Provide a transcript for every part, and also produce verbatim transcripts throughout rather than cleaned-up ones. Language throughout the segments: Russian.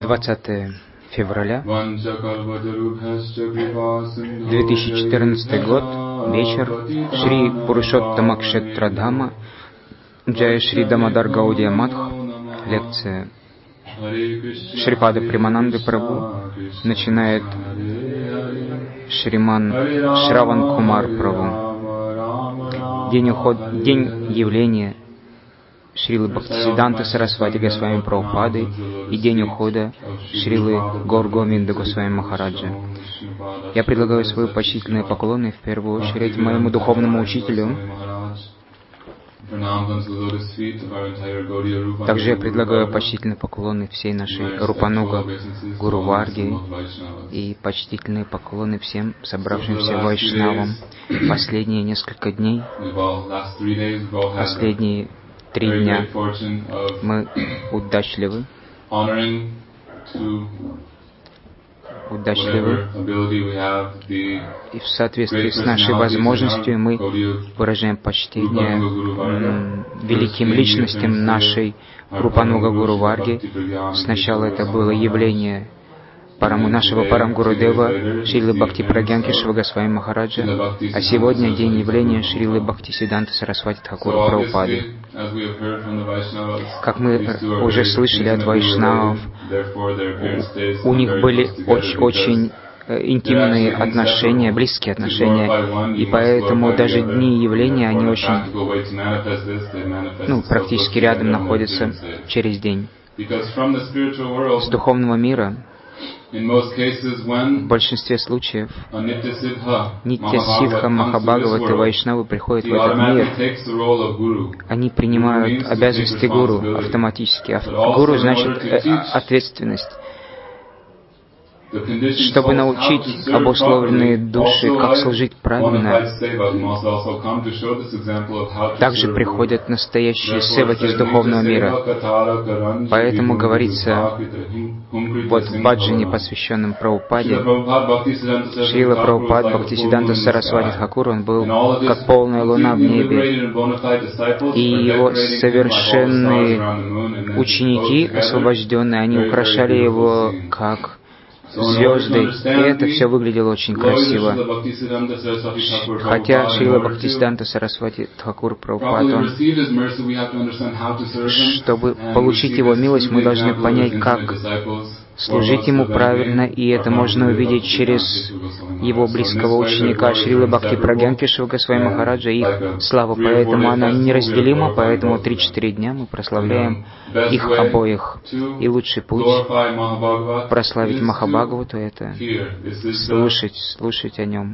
двадцатое февраля две тысячи четырнадцатый год, вечер, Шри Пурушоттама Кшетра Дхама, Джая Шри Дамодар Гаудия Матх, лекция Шрипада Примананды Прабху, начинает Шриман Шраван Кумар Прабху. День, уход... День явления Шрилы Бхактисиданты Сарасвати Госвами Прабхупады и день ухода Шрилы Гор Говинда Госвами Махараджа. Я предлагаю свои почтительные поклоны в первую очередь моему духовному учителю. Также я предлагаю почтительные поклоны всей нашей Рупануга Гуру Варги и почтительные поклоны всем собравшимся вайшнавам. Последние несколько дней, последние три дня мы удачливы, удачливы, и в соответствии с нашей возможностью мы выражаем почтение великим личностям нашей Рупануга Гуру Варги. Сначала это было явление Параму нашего Парамгурудева Шрилы Бхакти Прагьян Кешава Госвами Махараджа, а сегодня день явления Шрилы Бхактисиданты Сарасвати Тхакура Прабхупады. Как мы уже слышали от вайшнавов, у, у них были очень, очень интимные отношения, близкие отношения, и поэтому даже дни явления, они очень, ну, практически рядом находятся через день. С духовного мира в большинстве случаев Нитья Сидха Махабхагаваты Вайшнавы приходят в этот мир, они принимают обязанности гуру автоматически. Гуру значит ответственность. Чтобы научить обусловленные души, как служить правильно, также приходят настоящие севаки с духовного мира. Поэтому говорится вот в баджане, посвященном Прабхупаде, Шрила Прабхупад Бхактисиданта Сарасвати Тхакур, он был как полная луна в небе, и его совершенные ученики, освобожденные, они украшали его как звезды, и это все выглядело очень красиво. Хотя Шрила Бхактисиданта Сарасвати Тхакур Прабхупад, он, чтобы получить его милость, мы должны понять, как служить ему правильно, и это можно увидеть через его близкого ученика Шрилы Бхакти Прагьян Кешава Госвами Махараджа, их слава, поэтому она неразделима, поэтому три-четыре дня мы прославляем их обоих. И лучший путь прославить Махабхагавату — это слушать, слушать о нем.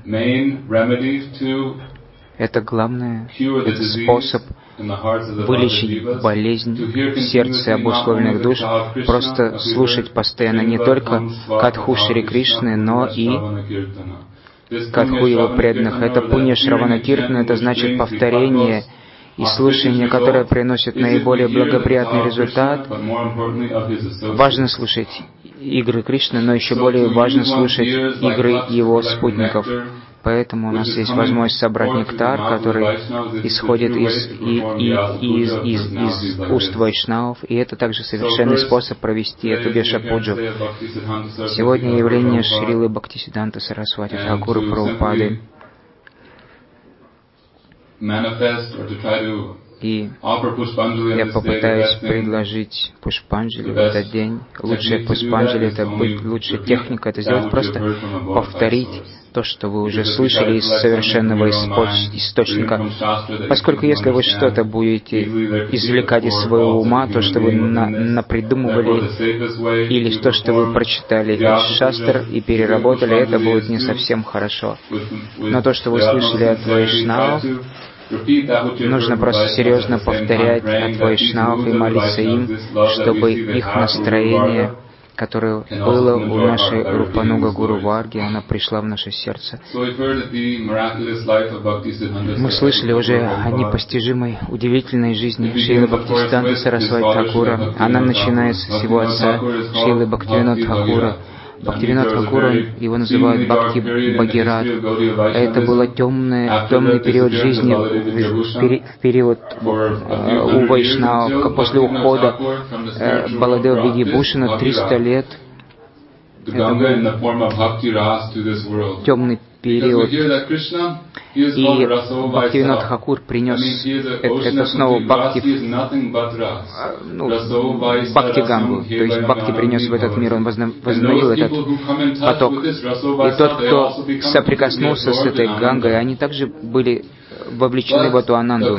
Это главное, это способ вылечить болезнь в сердце обусловленных душ, просто слушать постоянно не только катху Шри Кришны, но и катху его преданных. Это пунья Шравана Киртана, это значит повторение и слушание, которое приносит наиболее благоприятный результат. Важно слушать игры Кришны, но еще более важно слушать игры его спутников. Поэтому у нас есть возможность собрать нектар, который исходит из, и, и, из, из, из уст вайшнавов, и это также совершенный способ провести эту веша-пуджу. Сегодня явление Шрилы Бхактисиданты Сарасвати Тхакура Прабхупады. И я попытаюсь предложить пушпанджали в этот день. Лучшая пушпанджали — это быть, лучшая техника — это сделать просто повторить то, что вы уже слышали из совершенного источника. Поскольку если вы что-то будете извлекать из своего ума, то, что вы на, напридумывали, или то, что вы прочитали из шастр и переработали, это будет не совсем хорошо. Но то, что вы слышали от вайшнавов, нужно просто серьезно повторять от вайшнавов и молиться им, чтобы их настроение, которое было у нашей Рупануга Гуру Варги, она пришла в наше сердце. Мы слышали уже о непостижимой, удивительной жизни Шрилы Бхактисиданты Сарасвати Тхакура. Она начинается с его отца Шрилы Бхактивинода Тхакура. Бхактивинод Тхакур, его называют Бхакти Бхагират. Это был темный, темный период жизни, в период у вайшнавов. После ухода Баладева Вигибушина триста лет Это был темный период. И Бхактивинод Тхакур принес это, это снова Бхакти, ну, Бхакти Гангу, то есть Бхакти принес в этот мир, он возобновил этот поток. И тот, кто соприкоснулся с этой Гангой, они также были вовлечены в эту ананду.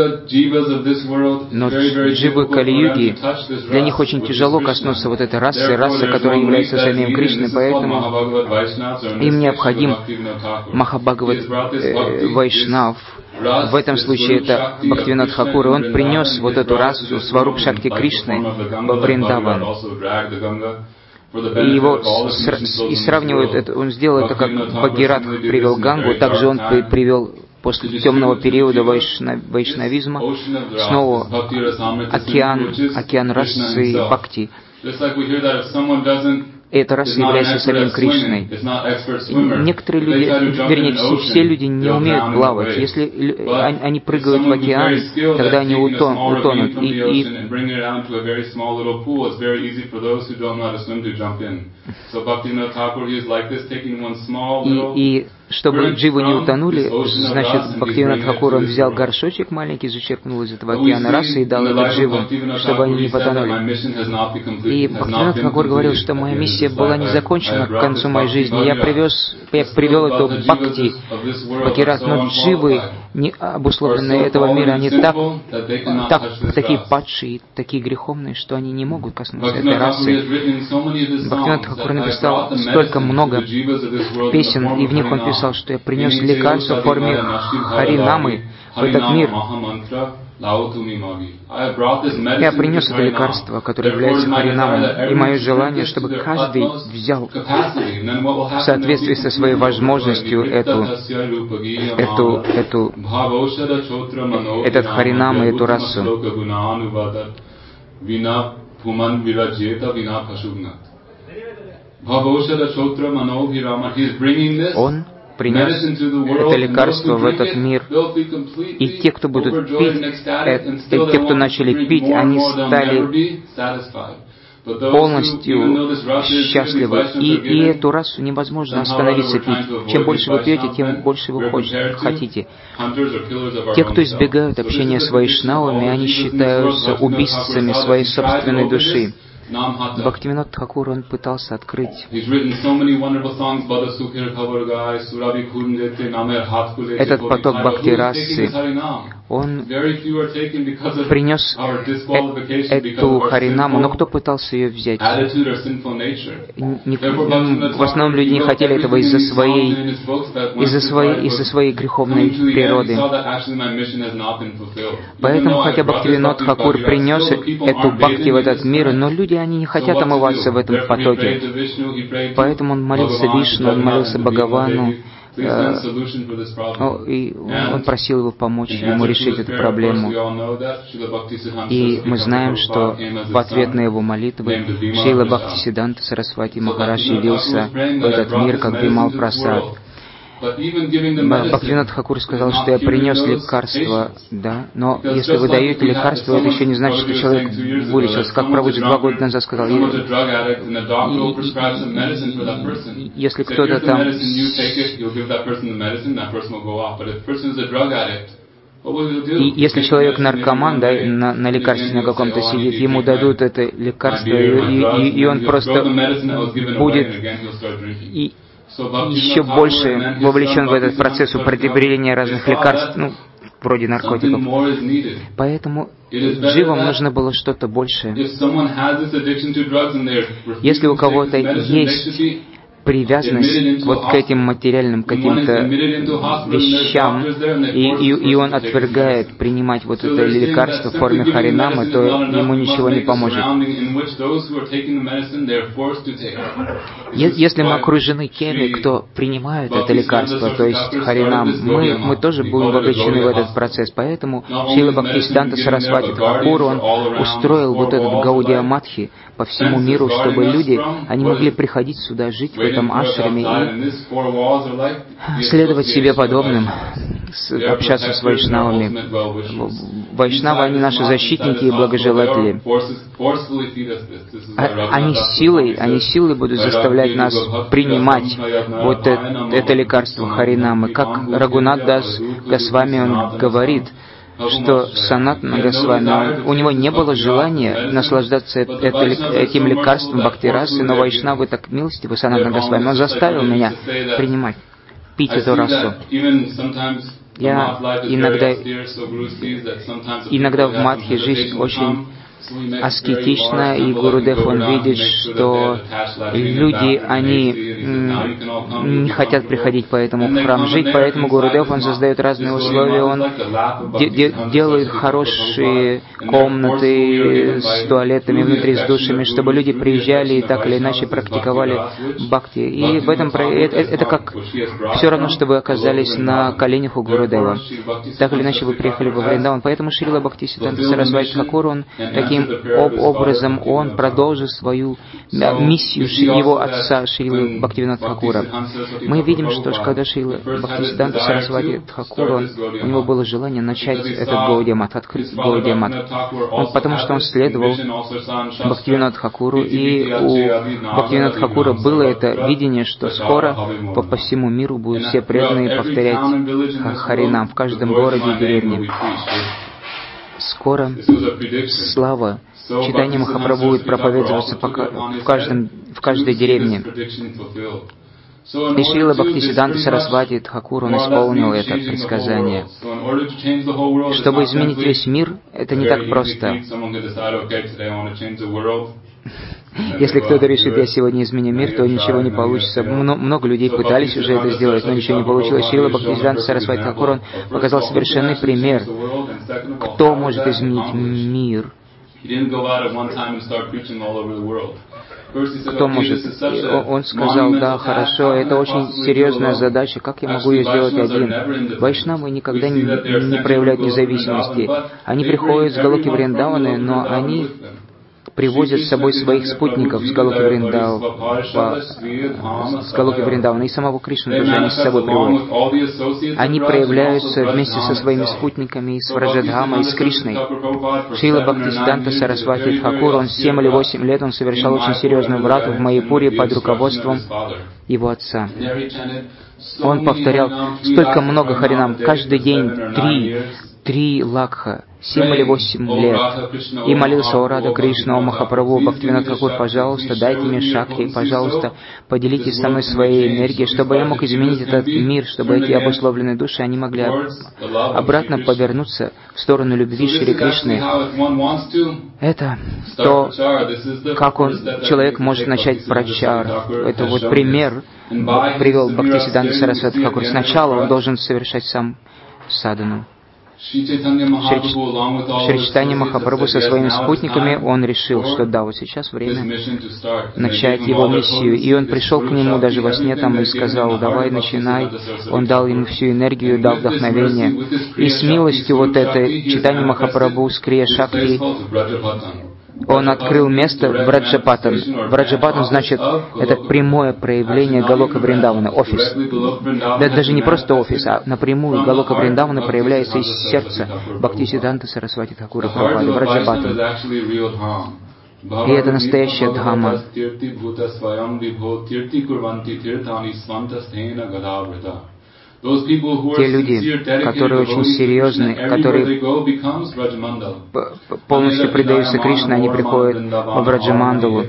Но дживы Кали-юги, для них очень тяжело коснуться вот этой расы, расы, которая является самим Кришной, поэтому им необходим Махабхагават э, Вайшнав. В этом случае это Бхактивинод Тхакур, и он принес вот эту расу, Сваруб Шакти Кришны, во Вриндаван. И его с, и сравнивают это, он сделал это как Бхагиратх привел Гангу, также он при, привел после темного периода вайшна, вайшнавизма снова океан, океан расы Бхакти. И эта раса является самим Кришной. Некоторые люди, вернее, все, все люди не умеют плавать. Если они прыгают в океан, тогда они утон, утонут. И, и, и, и чтобы дживы не утонули, значит, Бхактивинод Тхакур, он взял горшочек маленький, зачерпнул из этого океана расы и дал это дживам, чтобы они не потонули. И Бхактивинод Тхакур говорил, что моя миссия была не закончена к концу моей жизни. Я привез, я привел эту Бхакти, Бхагират, но дживы, не обусловленные этого мира, они так, так, такие падшие, такие греховные, что они не могут коснуться этой расы. Бхактивинод Тхакур написал столько много песен, и в них он писал, что я принес лекарство в форме Харинамы в этот мир. Я принес это лекарство, которое является Харинамой, и мое желание, чтобы каждый взял в соответствии со своей возможностью эту, эту, эту, этот Харинам и эту расу. Он принес это лекарство в этот мир, и те, кто будут пить, э, те, кто начали пить, они стали полностью счастливы. И, и эту расу невозможно остановиться пить. Чем больше вы пьете, тем больше вы хотите. Те, кто избегают общения с вайшнавами, они считаются убийцами своей собственной души. Бхактивинод Тхакур, он пытался открыть этот поток бхакти-расы. Он принес э- эту Харинаму, но кто пытался ее взять? Не, в основном люди не хотели этого из-за своей, из-за своей, из-за своей греховной природы. Поэтому, хотя Бхактивинод Тхакур принес эту бхакти в этот мир, но люди, они не хотят омываться в этом потоке. Поэтому он молился Вишну, он молился Бхагавану, и он просил его помочь ему решить эту проблему. И мы знаем, что в ответ на его молитвы Шрила Бхактисиданта Сарасвати Махарадж явился в этот мир как Бимал Прасад. Бхактивинод Тхакур сказал, что я принес лекарство, да, но если вы даете лекарство, это еще не значит, что человек вылечился. Как Прабхуджи два года назад сказал, и, и, и, если кто-то там И если человек наркоман, да, на, на лекарстве на каком-то сидит, ему дадут это лекарство, и, и, и он просто будет и еще больше вовлечен в этот процесс употребления разных лекарств, ну, вроде наркотиков. Поэтому дживам нужно было что-то большее. Если у кого-то есть привязанность вот к этим материальным каким-то вещам, и, и, и он отвергает принимать вот это лекарство в форме харинамы, то ему ничего не поможет. Если мы окружены теми, кто принимает это лекарство, то есть харинам, мы, мы тоже будем вовлечены в этот процесс. Поэтому Шрила Бхактисиданта Сарасвати Тхакур, он устроил вот этот Гаудия Матхи по всему миру, чтобы люди, они могли приходить сюда, жить в этом ашраме и следовать себе подобным. с, общаться с вайшнавами. Вайшнавы, они наши защитники и благожелатели. Они силой, они силой будут заставлять нас принимать вот это, это лекарство Харинамы. Как Рагунат Дас Госвами, он говорит, что Санатана Госвами, он, у него не было желания наслаждаться это, этим лекарством бхакти-расы, но вайшнавы так милостивы, Санатана Госвами, он заставил меня принимать, пить эту расу. Я иногда, иногда в Мадхе жизнь очень аскетична, и Гурудев, он видит, что люди, они не хотят приходить поэтому в храм жить, поэтому Гурудев, он создает разные условия, он де- де- делает хорошие комнаты с туалетами внутри, с душами, чтобы люди приезжали и так или иначе практиковали бхакти. И в этом это, это как все равно, что вы оказались на коленях у Гурудева. Так или иначе вы приехали во Вриндаван. Поэтому Шрила Бхактисиддханта Сарасвати Тхакур, он таким об образом он продолжит свою миссию его отца Шрилы Бхактивинода Тхакура. Мы видим, что когда Шрила Бхактисиддханта Сарасвати Тхакур, он, у него было желание начать этот Гаудия-мат, открыть Гаудия-мат. Он, потому что он следовал Бхактивиноду Тхакуру, и у Бхактивинода Тхакура было это видение, что скоро по, по всему миру будут все преданные повторять Харинам в каждом городе и деревне. Скоро слава читания Махапрабху будет проповедоваться в, каждом, в каждой деревне. И Шрила Бхактисиддханта Сарасвати Тхакур, он исполнил это предсказание. Чтобы изменить весь мир, это не так просто. Если кто-то решит, я сегодня изменю мир, то ничего не получится. Много людей пытались уже это сделать, но ничего не получилось. Шрила Бхактисиддханта Сарасвати Тхакур, он показал совершенный пример, кто может изменить мир. Кто может? Он сказал, да, хорошо, это очень серьезная задача, как я могу ее сделать один? Вайшнавы никогда не, не проявляют независимости. Они приходят с Галоки Вриндаваны, но они привозят с собой своих спутников с Галоки Вриндавана, с Галоки Вриндавана, и самого Кришну тоже они с собой приводят. Они проявляются вместе со своими спутниками и с Враджадхамой, и с Кришной. Шрила Бхактисиддханта Сарасвати Тхакур, он семь или восемь лет, он совершал очень серьезную врату в Майяпуре под руководством его отца. Он повторял столько много харинам, каждый день три, три лакха, семь или восемь лет, и молился: «О Рада Кришна, о Махапрабху, Бхактивинод Тхакур, пожалуйста, дайте мне шакти, пожалуйста, поделитесь со мной своей энергией, чтобы я мог изменить этот мир, чтобы эти обусловленные души, они могли обратно повернуться в сторону любви Шри Кришны». Это то, как он, человек может начать прачар. Это вот пример привел Бхактисиддханта Сарасвати Тхакур. Сначала он должен совершать сам садану. Шри Чайтанья Махапрабху со своими спутниками, он решил, что да, вот сейчас время начать его миссию. И он пришел к нему даже во сне там и сказал: давай, начинай. Он дал ему всю энергию, дал вдохновение. И с милостью вот этой Чайтанья Махапрабху с Крия Шакти он открыл место в Враджапатан. Враджапатан значит, это прямое проявление Галока Вриндавана, офис. Да, даже не просто офис, а напрямую Галока Вриндавана проявляется из сердца Бхактисиддханта Сарасвати Тхакура Прабхупады, Враджапатан. И это настоящая дхама. Те люди, которые очень серьезны, которые полностью предаются Кришне, они приходят в Враджамандалу.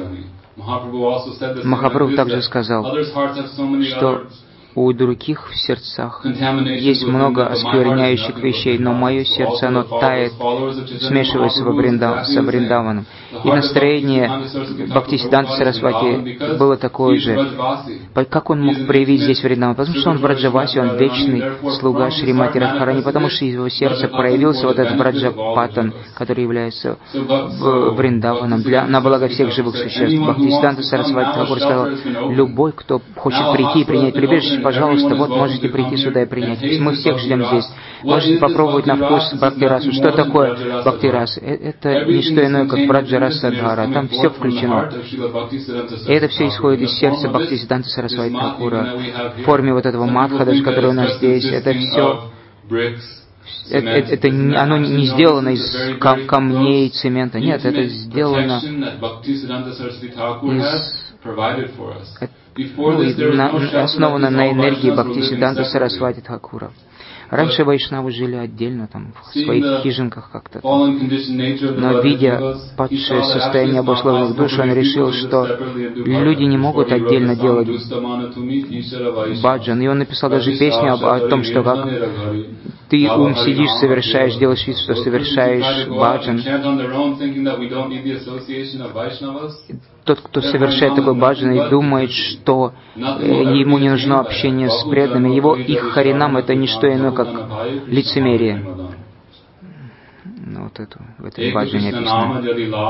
Махапрабху также сказал, что у других в сердцах есть много оскверняющих вещей, но мое сердце, оно тает, смешивается во Вриндав... со Вриндаваном. И настроение Бхактисиддханта Сарасвати было такое же. Как он мог проявить здесь Вриндаван? Потому что он в Враджавасе, он вечный слуга Шримати Радхарани, потому что из его сердца проявился вот этот Враджапатан, который является Вриндаваном для, на благо всех живых существ. Бхактисиддханта Сарасвати Тхакур сказал: любой, кто хочет прийти и принять прибежище, пожалуйста, вот можете прийти сюда и принять. Мы всех ждем здесь. Можете попробовать на вкус бхакти-расу. Что такое бхакти-раса? Это не что иное, как браджа-раса Садхара. Там все включено. И это все исходит из сердца Бхактисиддханты Сарасвати Тхакура. В форме вот этого мадха, даже который у нас здесь, это все... Это, это, это оно не сделано из кам- камней, цемента. Нет, это сделано из... Ну, на, основано на энергии Бхактисиддханты Сарасвати Тхакура. Раньше вайшнавы жили отдельно, там, в своих хижинках как-то. Но, видя падшее состояние обусловленных душ, он решил, что люди не могут отдельно делать баджан. И он написал даже песню об, о том, что как ты ум сидишь, совершаешь, делаешь вид, что совершаешь баджан. Тот, кто совершает такой баджан и думает, что э, ему не нужно общение с преданными, его их харинам — это не что иное, как лицемерие. Ну, вот это, в этой баджане написано.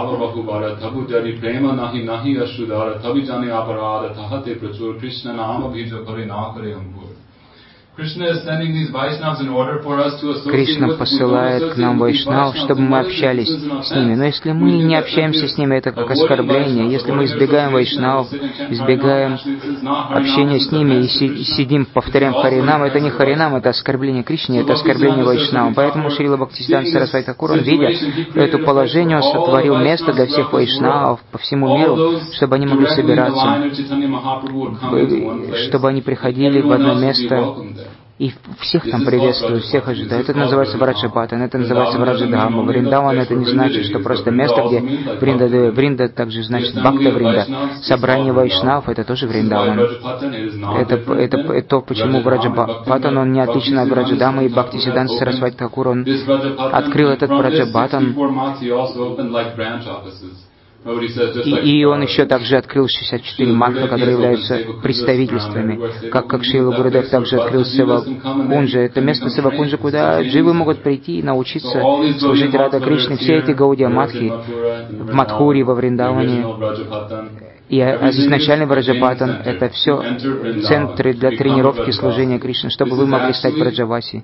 Кришна посылает к нам вайшнав, чтобы мы общались с ними. Но если мы не общаемся с ними, это как оскорбление. Если мы избегаем вайшнав, избегаем общения с ними и сидим, повторяем харинам, это не харинам, это оскорбление Кришне, это оскорбление вайшнавам. Поэтому Шрила Бхактисиддханта Сарасвати Тхакур, он, видя это положение, он сотворил место для всех вайшнавов по всему миру, чтобы они могли собираться, чтобы они приходили в одно место и всех там приветствуют, всех ожидают. Это называется Враджапатан, это называется Враджадхама. Вриндаван — это не значит, что просто место, где Вринда, Вринда также значит Бхакта Вринда. Собрание вайшнав — это тоже Вриндаван. Это, это, это то, почему Враджапатан, он не отличен от Враджадхамы, и Бхактисиддханта Сарасвати Тхакур, он открыл этот Враджапатан. И, и он еще также открыл шестьдесят четыре мадха, которые являются представительствами, как, как Шрила Гурудев также открыл Севакунджа. Это место Севакунджа, куда дживы могут прийти и научиться служить Рада Кришне. Все эти Гаудия Мадхи в Мадхури, во Вриндаване. И изначальный Враджапатан — это все центры для тренировки служения Кришне, чтобы вы могли стать Враджаваси.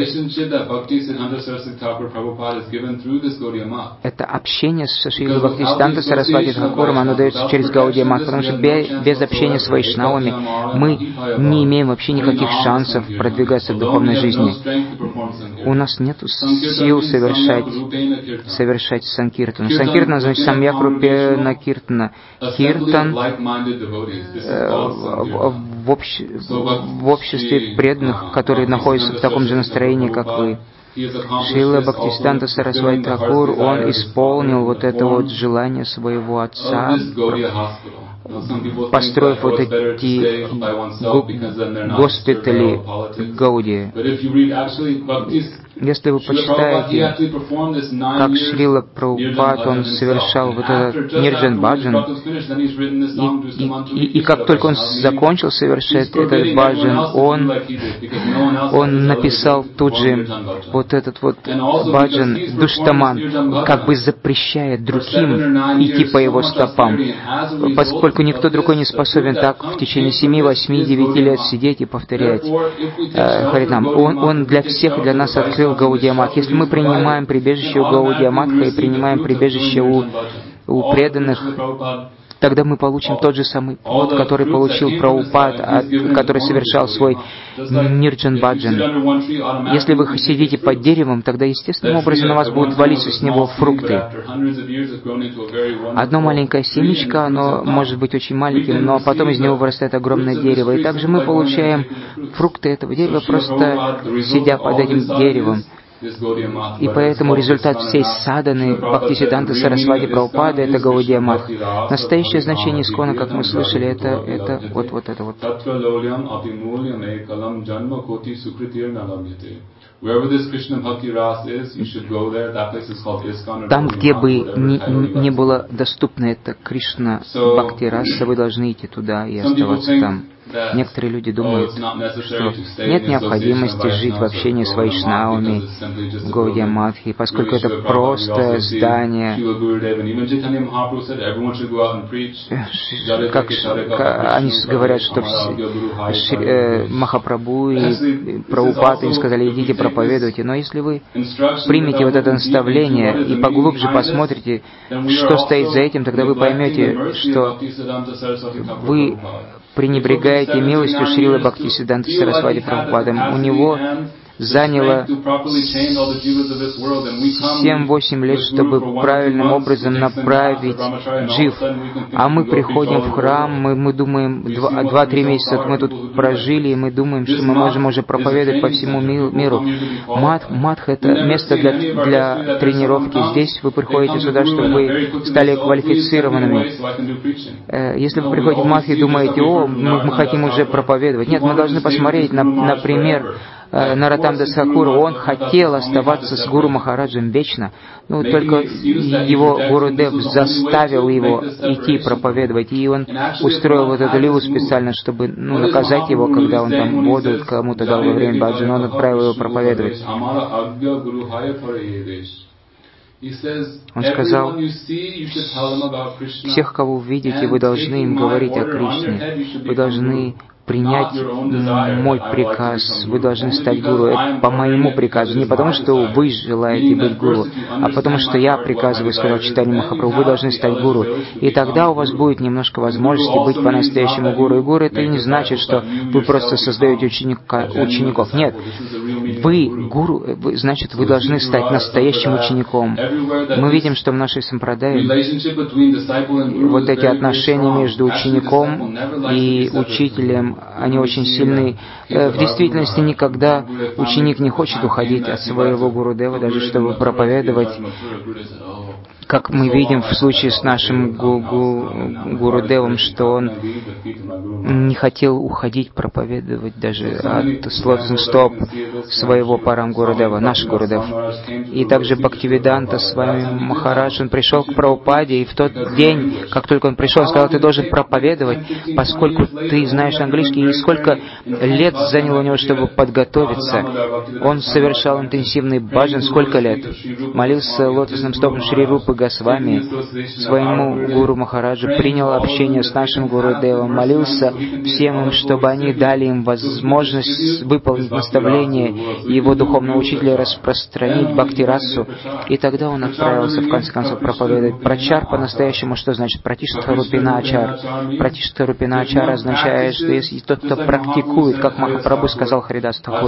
Это общение с Шрилой Бхактисиддхантой Сарасвати Тхакуром, оно дается через Гаудия Мат, потому что без, без общения с вайшнавами мы не имеем вообще никаких шансов продвигаться в духовной жизни. У нас нет сил совершать, совершать санкиртану. Санкиртана значит самьяк рупена киртана. Киртан в, общ... в обществе преданных, которые находятся в таком же настроении, как вы. Шрила Бхактисиддханта Сарасвати Тхакур, он исполнил вот это вот желание своего отца, построив вот эти госпитали Гаудия. Если вы почитаете, как Шрила Прабхупад, он совершал вот этот Нирджан Баджан, и, и, и как только он закончил совершать этот баджан, он, он написал тут же вот этот вот баджан Душтаман, как бы запрещая другим идти по его стопам, поскольку никто другой не способен так в течение семи, восьми, девяти лет сидеть и повторять э, Харинам. Он, он для всех, для нас открыл Гаудия Мат. Если мы принимаем прибежище у Гаудия Матха и принимаем прибежище у, у преданных, тогда мы получим тот же самый плод, который получил Прабхупад, который совершал свой Нирджан Баджан. Если вы сидите под деревом, тогда естественным образом на вас будут валиться с него фрукты. Одно маленькое семечко, оно может быть очень маленьким, но потом из него вырастает огромное дерево. И также мы получаем фрукты этого дерева, просто сидя под этим деревом. И поэтому результат всей садханы Бхактисиддханты Сарасвати Прабхупады — это Гаудия Мат. Настоящее значение искона, как мы слышали, это, это вот, вот это вот. Там, где бы не, не было доступно это Кришна Бхакти Раса, вы должны идти туда и оставаться там. Некоторые люди думают, что нет необходимости жить в общении с вайшнавами в Гаудия Матхи, поскольку это просто здание, как, как они говорят, что все, э, Махапрабху и Прабхупада им сказали, идите проповедуйте, но если вы примете вот это наставление и поглубже посмотрите, что стоит за этим, тогда вы поймете, что вы пренебрегаете милостью Шрилы Бхактисиданты Сарасвати Прабхупады. У него заняло семь-восемь лет, чтобы правильным образом направить джив. А мы приходим в храм, мы, мы думаем, два-три месяца мы тут прожили, и мы думаем, что мы можем уже проповедовать по всему миру. Мат, матх — это место для, для тренировки. Здесь вы приходите сюда, чтобы вы стали квалифицированными. Если вы приходите в матх и думаете, о, мы, мы хотим уже проповедовать. Нет, мы должны посмотреть, на, например, Нароттам Дас Тхакур, он хотел оставаться с Гуру Махараджем вечно, но только его Гурудев заставил его идти проповедовать, и он устроил вот эту лилу специально, чтобы ну, наказать его, когда он там воду кому-то дал во время баджана, он отправил его проповедовать. Он сказал, всех, кого вы видите, вы должны им говорить о Кришне, вы должны принять мой приказ, вы должны стать гуру. Это по моему приказу, не потому, что вы желаете быть гуру, а потому, что я приказываю, сказал Чайтанья Махапрабху, вы должны стать гуру. И тогда у вас будет немножко возможности быть по-настоящему гуру. И гуру — это не значит, что вы просто создаете ученика, учеников. Нет, вы гуру, вы, значит, вы должны стать настоящим учеником. Мы видим, что в нашей сампрадае вот эти отношения между учеником и учителем, они очень сильны. В действительности никогда ученик не хочет уходить от своего Гурудева, даже чтобы проповедовать. Как мы видим в случае с нашим гу гу Гурудевом, что он не хотел уходить проповедовать даже от слотных стоп своего Парам Гурудева, наш Гурудев. И также Бхактивиданта с вами Махарадж, он пришел к Прабхупаде, и в тот день, как только он пришел, он сказал, ты должен проповедовать, поскольку ты знаешь английский, и сколько лет заняло у него, чтобы подготовиться. Он совершал интенсивный баджан, сколько лет? Молился лотосным стопом Шри Рупы Госвами, своему Гуру Махараджу, принял общение с нашим Гурудевом, молился всем им, чтобы они дали им возможность выполнить наставление его духовного учителя, распространить бхакти-расу, и тогда он отправился, в конце концов, проповедовать. Прачар по-настоящему что значит? Пратиштха Рупина Ачар. Пратиштха Рупина Ачар означает, что если тот, кто практикует, как Махапрабху сказал Харидас Тхакуру,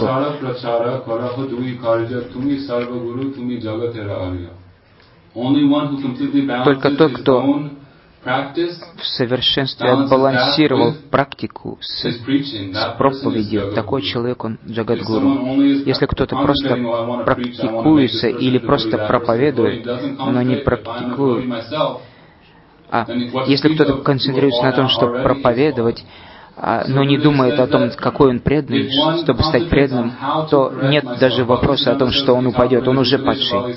только тот, кто в совершенстве отбалансировал практику с, с проповедью, такой человек, он Джагадгуру. Если кто-то просто практикуется или просто проповедует, но не практикует, а если кто-то концентрируется на том, чтобы проповедовать, но не думает о том, какой он преданный, чтобы стать преданным, то нет даже вопроса о том, что он упадет, он уже падший.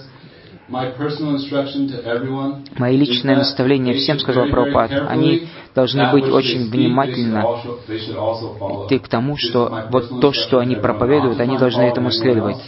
Мои личные наставления всем, сказал Прабхупада, они должны быть очень внимательны к тому, что вот то, что они проповедуют, они должны этому следовать.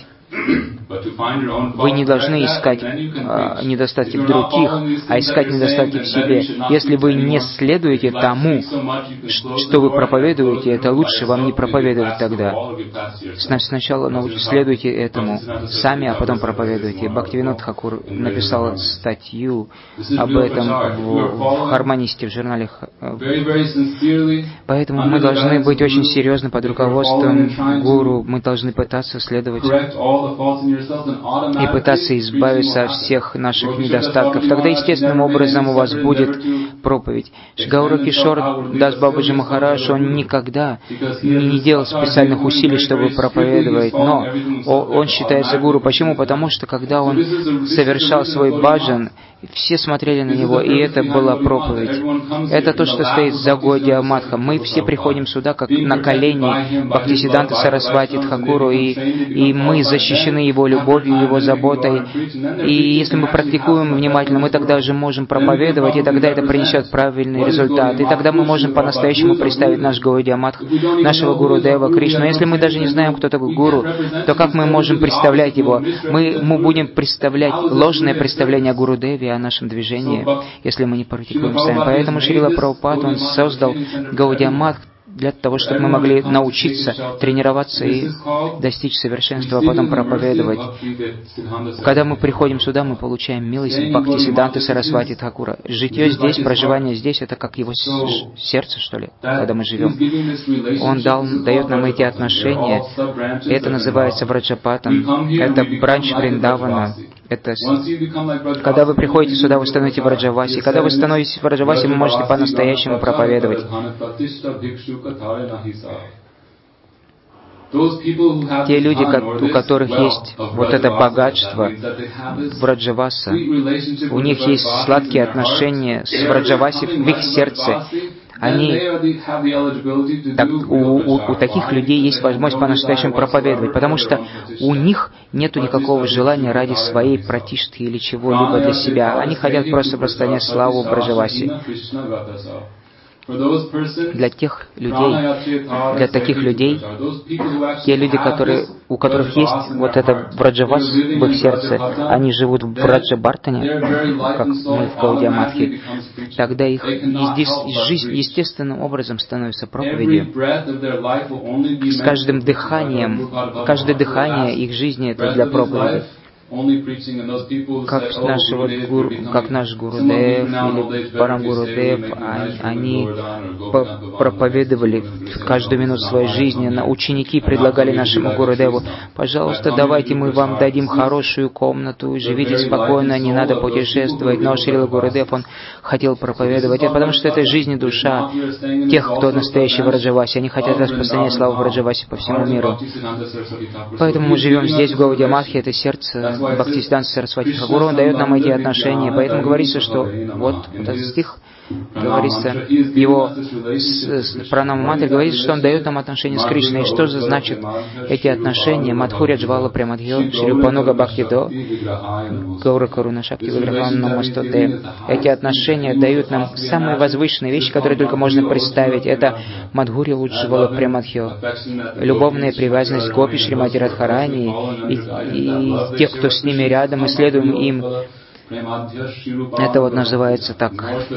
Вы не должны искать э, недостатки в других, а искать недостатки в себе. Если вы не следуете тому, что вы проповедуете, это лучше вам не проповедовать тогда. Сначала следуйте этому сами, а потом проповедуйте. Бхактивинод Тхакур написал статью об этом в, в Хармонисте, в журнале. Поэтому мы должны быть очень серьезны под руководством гуру, мы должны пытаться следовать и пытаться избавиться от всех наших недостатков. Тогда естественным образом у вас будет проповедь. Гаура Кишор Дас Бабаджи Махарадж, он никогда не делал специальных усилий, чтобы проповедовать, но он считается гуру. Почему? Потому что когда он совершал свой баджан, все смотрели на него, и это была проповедь. Это то, что стоит за Гаудия Матха. Мы все приходим сюда, как на колени Бхактисиддханты Сарасвати Тхакуру, и, и мы защищены его любовью, его заботой. И если мы практикуем внимательно, мы тогда же можем проповедовать, и тогда это принесет правильный результат. И тогда мы можем по-настоящему представить наш Гаудия Матх, нашего Гуру Дева Кришну. Если мы даже не знаем, кто такой Гуру, то как мы можем представлять его? Мы, мы будем представлять ложное представление о Гуру Деве, о нашем движении, если мы не практикуем сами. Поэтому Шрила Прабхупад, он создал Гаудия Матх для того, чтобы мы могли научиться, тренироваться и достичь совершенства, а потом проповедовать. Когда мы приходим сюда, мы получаем милость Бхактисиддханты Сарасвати Тхакура. Житье здесь, проживание здесь, это как его сердце, что ли, когда мы живем. Он дал, дает нам эти отношения, и это называется Враджапатом, это бранч Вриндавана. Это, когда вы приходите сюда, вы становитесь в Враджавасе. Когда вы становитесь в Враджавасе, вы можете по-настоящему проповедовать. Те люди, у которых есть вот это богатство Враджаваса, у них есть сладкие отношения с Враджаваси в их сердце. Они, так, у, у, у таких людей есть возможность по-настоящему проповедовать, потому что у них нет никакого желания ради своей пратишты или чего-либо для себя. Они хотят просто распространять славу Браджаваси. Для тех людей, для таких людей, те люди, которые, у которых есть вот это Враджавас в их сердце, они живут в Враджабартане, как мы в Гаудия Матхе, тогда их жизнь естественным образом становится проповедью. С каждым дыханием, каждое дыхание их жизни — это для проповеди. Как, наши вот гуру, как наш Гурудев или Парам Гурудев, они проповедовали каждую минуту своей жизни. Ученики предлагали нашему Гурудеву: пожалуйста, давайте мы вам дадим хорошую комнату, живите спокойно, не надо путешествовать. Но Шрила Гурудев, он хотел проповедовать, потому что это жизнь и душа тех, кто настоящий в Враджавасе. Они хотят распространять славу Враджавасе по всему миру. Поэтому мы живем здесь, в Гаудия Матхе, это сердце Бхактисиддханты Сарасвати Тхакура, он дает нам эти отношения. Поэтому говорится, что вот этот стих, говорится, его Пранама Мантре говорится, что он дает нам отношения с Кришной. И что же значит эти отношения? Мадхурья Джвала Премадхьо, Шри Упануга Бхактидо, Гаура Каруна Шакти Виграхан Намастоте. Эти отношения дают нам самые возвышенные вещи, которые только можно представить. Это Мадхурья Уджвала Премадхьо, любовная привязанность к Гопи Шримати Радхарани и, и тех, кто с ними рядом, и следуем им. Это вот называется так.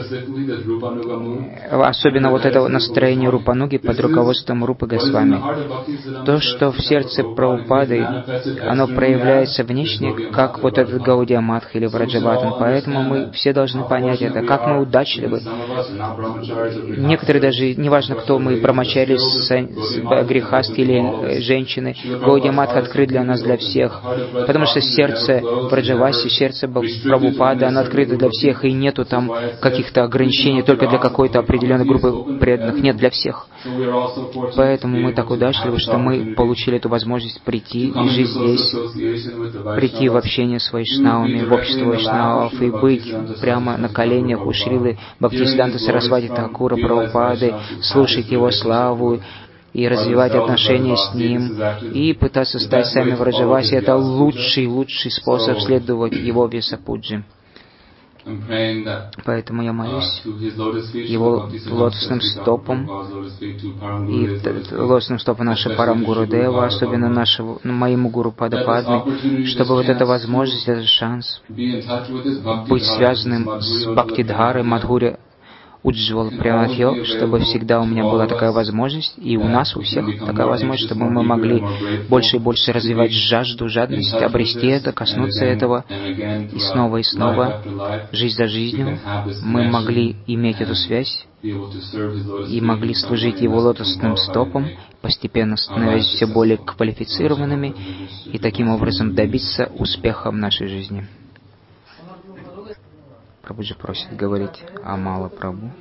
Особенно вот это настроение Рупануги под руководством Рупы Госвами. То, что в сердце Прабхупады, оно проявляется внешне, как вот этот Гаудия Матх или Враджабатан. Поэтому мы все должны понять это. Как мы удачливы. Некоторые даже, неважно кто мы, брамачари, грехастхи или женщины, Гаудия Матх открыт для нас, для всех. Потому что сердце Враджаваси, сердце Прабхупады, Прабхупада, она открыта для всех, и нету там каких-то ограничений только для какой-то определенной группы преданных. Нет, для всех. Поэтому мы так удачливы, что мы получили эту возможность прийти и жить здесь, прийти в общение с вайшнавами, в общество вайшнавов, и быть прямо на коленях у Шрилы Бхактисиддханты Сарасвати Тхакура Прабхупады, слушать его славу и развивать отношения с ним, и пытаться стать сами Враджаваси. Это лучший, лучший способ следовать его Весапуджи. Поэтому я молюсь его лотосным стопам, и лотосным стопам нашего Парам Гурудева, особенно нашего, моему Гуру Падападме, чтобы вот эта возможность, этот шанс быть связанным с Бхактидхарой, Мадхурья Уджвал Премадхьо, чтобы всегда у меня была такая возможность, и у нас, у всех такая возможность, чтобы мы могли больше и больше развивать жажду, жадность, обрести это, коснуться этого, и снова и снова, жизнь за жизнью, мы могли иметь эту связь, и могли служить его лотосным стопам, постепенно становясь все более квалифицированными, и таким образом добиться успеха в нашей жизни. Прабхуджи просит говорить Амала Прабху.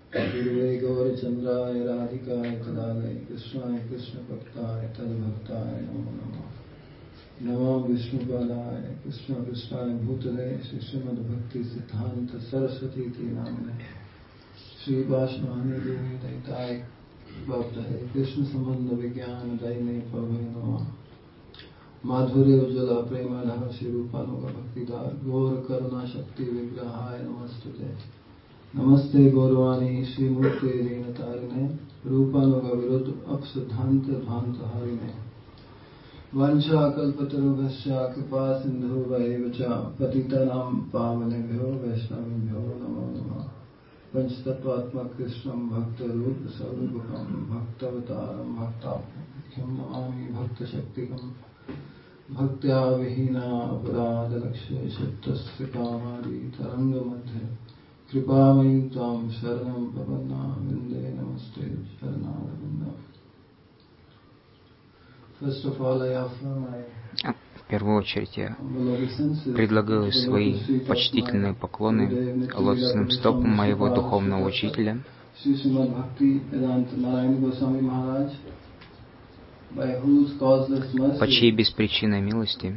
Namo Vishnupadaya Krishna Krishnaya Bhutale Shri Srimad Bhakti Siddhanta Saraswati Ti Namane Shri Vaishnavani Devi Daitai Bhavtahe Krishna Sambandha Vigyana Daine Prabhu Nama Madhurya Ujjala Prema Dhaha Shri Rupanuga Bhaktidar Gaur Karuna Shakti Vigrahaya Namastute Namaste Gaurvani Shri Murti Rena Tarine Rupanuga Virudh Apsiddhanta Dhvanta Harine Vancha kalpatarubhasya kripa sindhu vaevacha patitanam pavanebhyo vaishnavibhyo namo namah Panchtatvatma Krishnam bhakta rupa sarvabhukam bhaktavataram bhaktabhyam namami bhakta shaktikam bhaktya vihina aparada lakshe shattasya kamari taranga madhe kripamayim tam sharanam pavanna vinde namaste sharanarvinda. В первую очередь я предлагаю свои почтительные поклоны лотосным стопам моего духовного учителя, по чьей беспричинной милости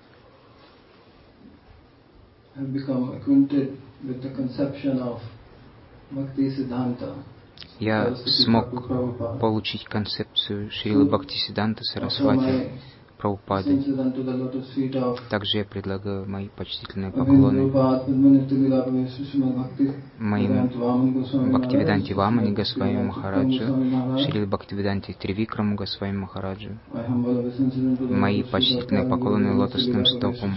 я смог получить концепцию Шрилы Бхактисиддханты Сарасвати Прабхупады. Также я предлагаю мои почтительные поклоны моим Бхактивиданти Вамани Госвами Махараджу, Шриле Бхактивиданти Тривикраму Госвами Махараджу, мои почтительные поклоны лотосным стопам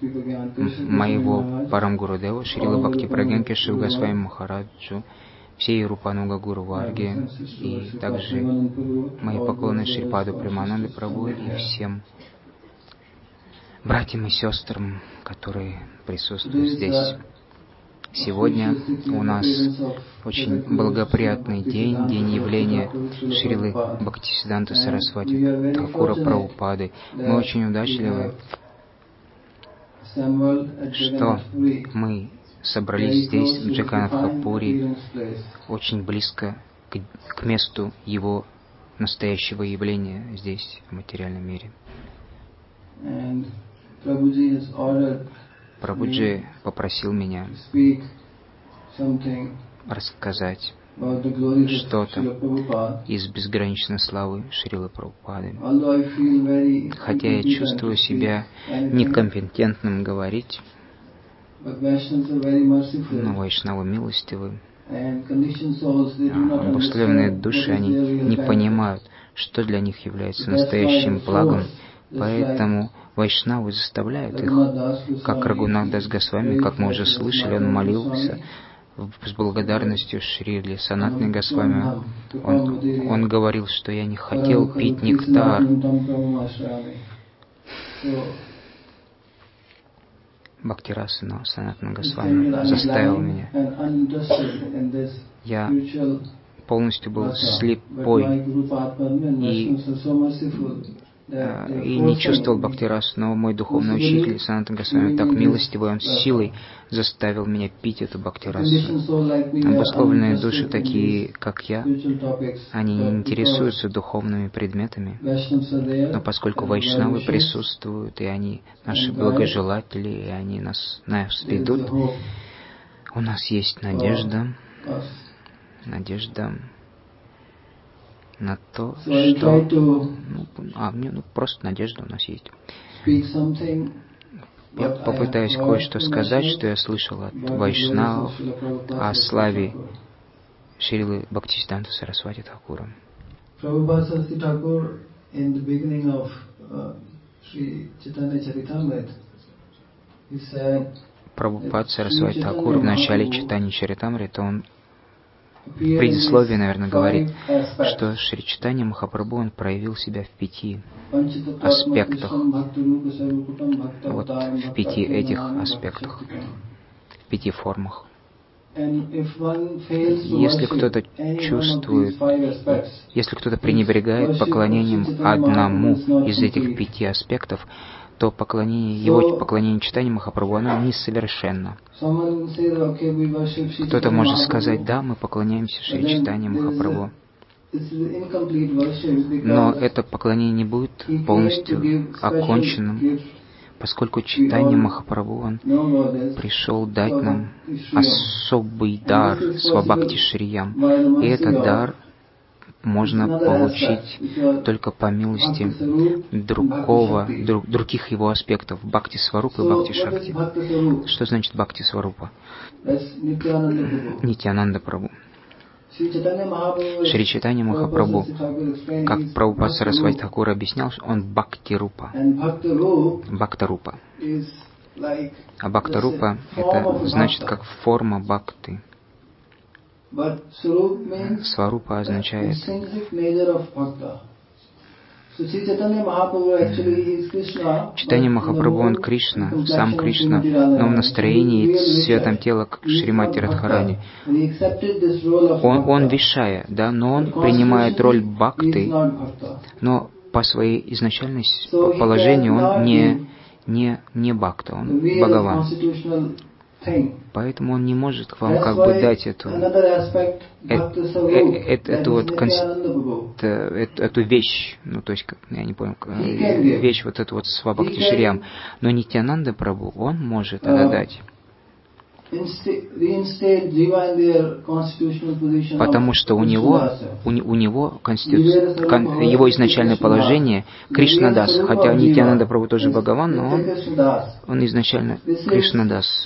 моего Парамгурудева Шрилы Бхакти Прагьянки Шив Госвами Махараджу, всей Рупануга Гуру Варги, и также мои поклоны Шрипаду Премананды Прабху и всем братьям и сестрам, которые присутствуют здесь. Сегодня у нас очень благоприятный день, день явления Шрилы Бхактисиддханты Сарасвати Тхакура Прабхупады. Мы очень удачливы, что мы собрались здесь, в Джаганнатхапури, очень близко к, к месту его настоящего явления здесь, в материальном мире. Прабхуджи попросил меня рассказать что-то из безграничной славы Шрилы Прабхупады. Хотя я чувствую себя некомпетентным говорить, но вайшнавы милостивы, а обусловленные души, они не понимают, что для них является настоящим благом, поэтому вайшнавы заставляют их, как Рагунат Дас Госвами, как мы уже слышали, он молился с благодарностью Шриле Санатане Госвами. Он, он говорил, что я не хотел пить нектар. Бхактирасана Санатана Госвами заставил меня. Я полностью был слепой и, и не чувствовал Бхактирасу, но мой духовный учитель Санатана Госвами так милостивый, он силой заставил меня пить эту Бхактирасу. Обусловленные души, такие как я, они не интересуются духовными предметами, но поскольку вайшнавы присутствуют, и они наши благожелатели, и они нас, нас ведут, у нас есть надежда, надежда на то, что... Ну, а, мне ну, просто надежда у нас есть. Я попытаюсь кое-что сказать, что я слышал от вайшнавов о славе Шрилы Бхактисиддханты Сарасвати Тхакура. Прабхупад Сарасвати Тхакур в начале читания Чаритамриты, он в предисловии, наверное, говорит, что Шри Чайтанья Махапрабху, он проявил себя в пяти аспектах. Вот в пяти этих аспектах, в пяти формах. Если кто-то чувствует, если кто-то пренебрегает поклонением одному из этих пяти аспектов, то поклонение, его поклонение читанию Махапрабху, оно несовершенно. Кто-то может сказать, да, мы поклоняемся Шри Чайтанье Махапрабху. Но это поклонение не будет полностью оконченным, поскольку Чайтанья Махапрабху, он пришел дать нам особый дар Свабхакти Шриям. И этот дар можно получить только по милости другого, друг, других его аспектов, Бхакти Сварупа и Бхакти Шакти. Что значит Бхакти Сварупа? Нитьянанда Прабху. Шри Чайтанья Махапрабху, как Прабхупад Сарасвати Тхакур объяснял, он Бхакти Рупа. Бхакта Рупа. А Бхакта Рупа это значит как форма Бхакты. Сварупа означает Чайтанья Махапрабху, он Кришна, сам Кришна, но в настроении цветом тела, как Шримати Радхарани. Он, он Вишая, да, но он принимает роль Бхакты, но по своей изначальной положению он не, не, не Бхакта, он Бхагаван. Поэтому он не может вам как бы дать эту, э, э, эту, вот, эту, эту вещь, ну то есть, я не понял, вещь вот эту вот Свабхакти Шриям, но Нитьянанда Прабху, он может это дать. Потому что у него, у, у него конститу... кон... его изначальное положение Кришнадас, хотя Нитьянанда Прабху тоже Бхагаван, но он, он изначально Кришнадас.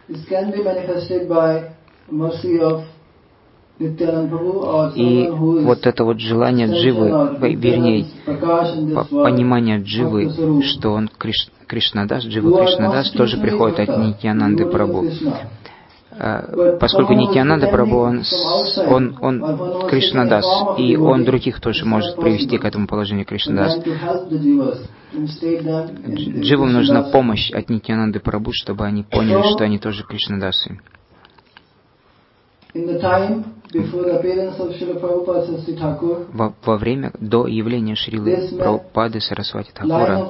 И вот это вот желание Дживы, вернее, понимание Дживы, что он Криш, Кришнадас, Джива Кришнадас, тоже приходит от Нитьянанды Прабху. Поскольку Нитьянанда Прабху, он, он, он Кришнадас, и он других тоже может привести к этому положению Кришнадас. Дживам нужна помощь от Нитьянанды Прабху, чтобы они поняли, что они тоже Кришнадасы. Во, во время до явления Шрилы Прабхупады Сарасвати Тхакура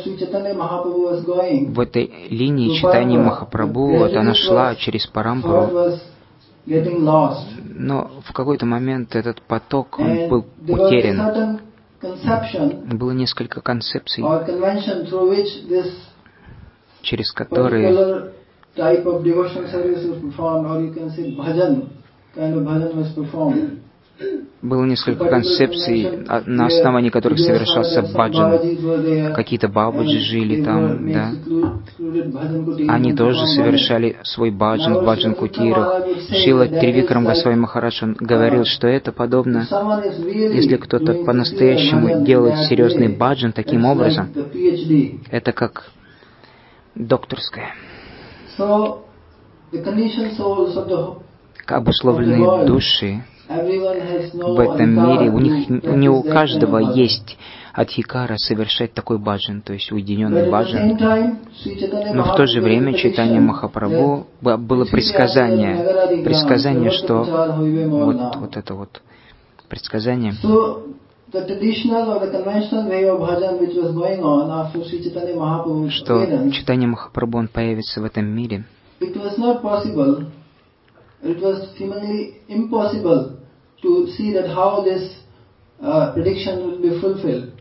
в этой линии читания Махапрабху, вот она шла через Парампару, но в какой-то момент этот поток он был утерян. Было несколько концепций, через которые было несколько концепций, на основании которых совершался баджан. Какие-то бабаджи жили там, да. Они тоже совершали свой баджан в баджан-кутирах. Шрила Тривикрам Госвами Махарадж, он говорил, что это подобно, если кто-то по-настоящему делает серьезный баджан таким образом, это как докторская. Обусловленные души в этом мире, у них, не у каждого есть адхикара совершать такой баджан, то есть уединенный баджан. Но в то же время Чайтанья Махапрабху было предсказание, предсказание, что вот, вот это вот предсказание, что Чайтанья Махапрабху, он появится в этом мире. It was seemingly impossible to see that how this uh, prediction will be fulfilled.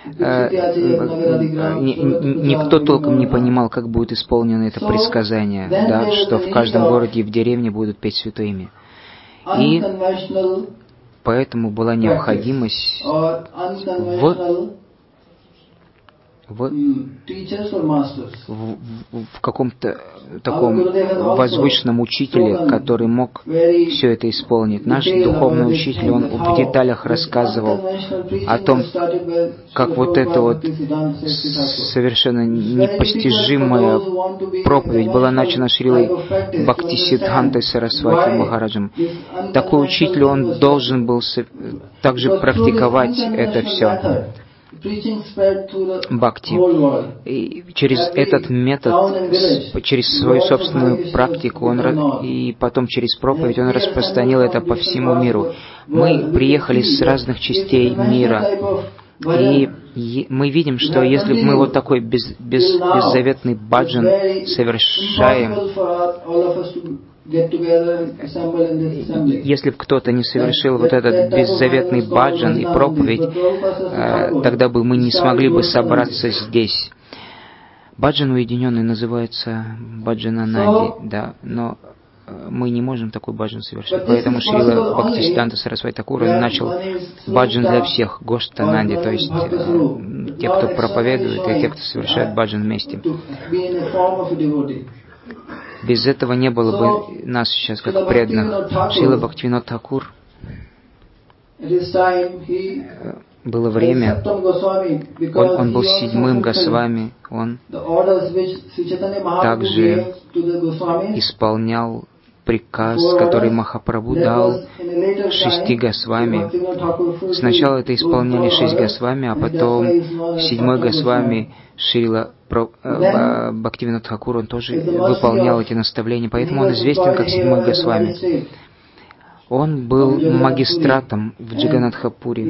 Никто толком не понимал, как будет исполнено это предсказание, да, что в каждом городе и в деревне будут петь святое имя. И поэтому была необходимость в В, в, в каком-то таком возвышенном учителе, который мог все это исполнить. Наш духовный учитель, он в деталях рассказывал о том, как вот эта вот совершенно непостижимая проповедь была начата Шрилой Бхактисиддхантой Сарасвати Махараджем. Такой учитель, он должен был также практиковать это все. Бхакти. И через этот метод, через свою собственную практику, он, и потом через проповедь, он распространил это по всему миру. Мы приехали с разных частей мира, и мы видим, что если мы вот такой без, без, беззаветный баджан совершаем, если бы кто-то не совершил вот этот беззаветный баджан и проповедь, тогда бы мы не смогли бы собраться здесь. Баджан уединенный называется баджана нади, да, но мы не можем такой баджан совершить. Поэтому Шрила Бхактисиданта Сарасвати Такур начал баджан для всех, Гошта Нади, то есть э, те, кто проповедует, и те, кто совершает баджан вместе. Без этого не было бы нас сейчас как преданных. Шрила Бхактивинод Такур, было время, он, он был седьмым Госвами, он также исполнял приказ, который Махапрабху дал шести Госвами. Сначала это исполняли шесть Госвами, а потом седьмой Госвами Шрила Бхактивинод Такур, он тоже выполнял эти наставления, поэтому он известен как седьмой Госвами. Он был магистратом в Джаганатхапуре,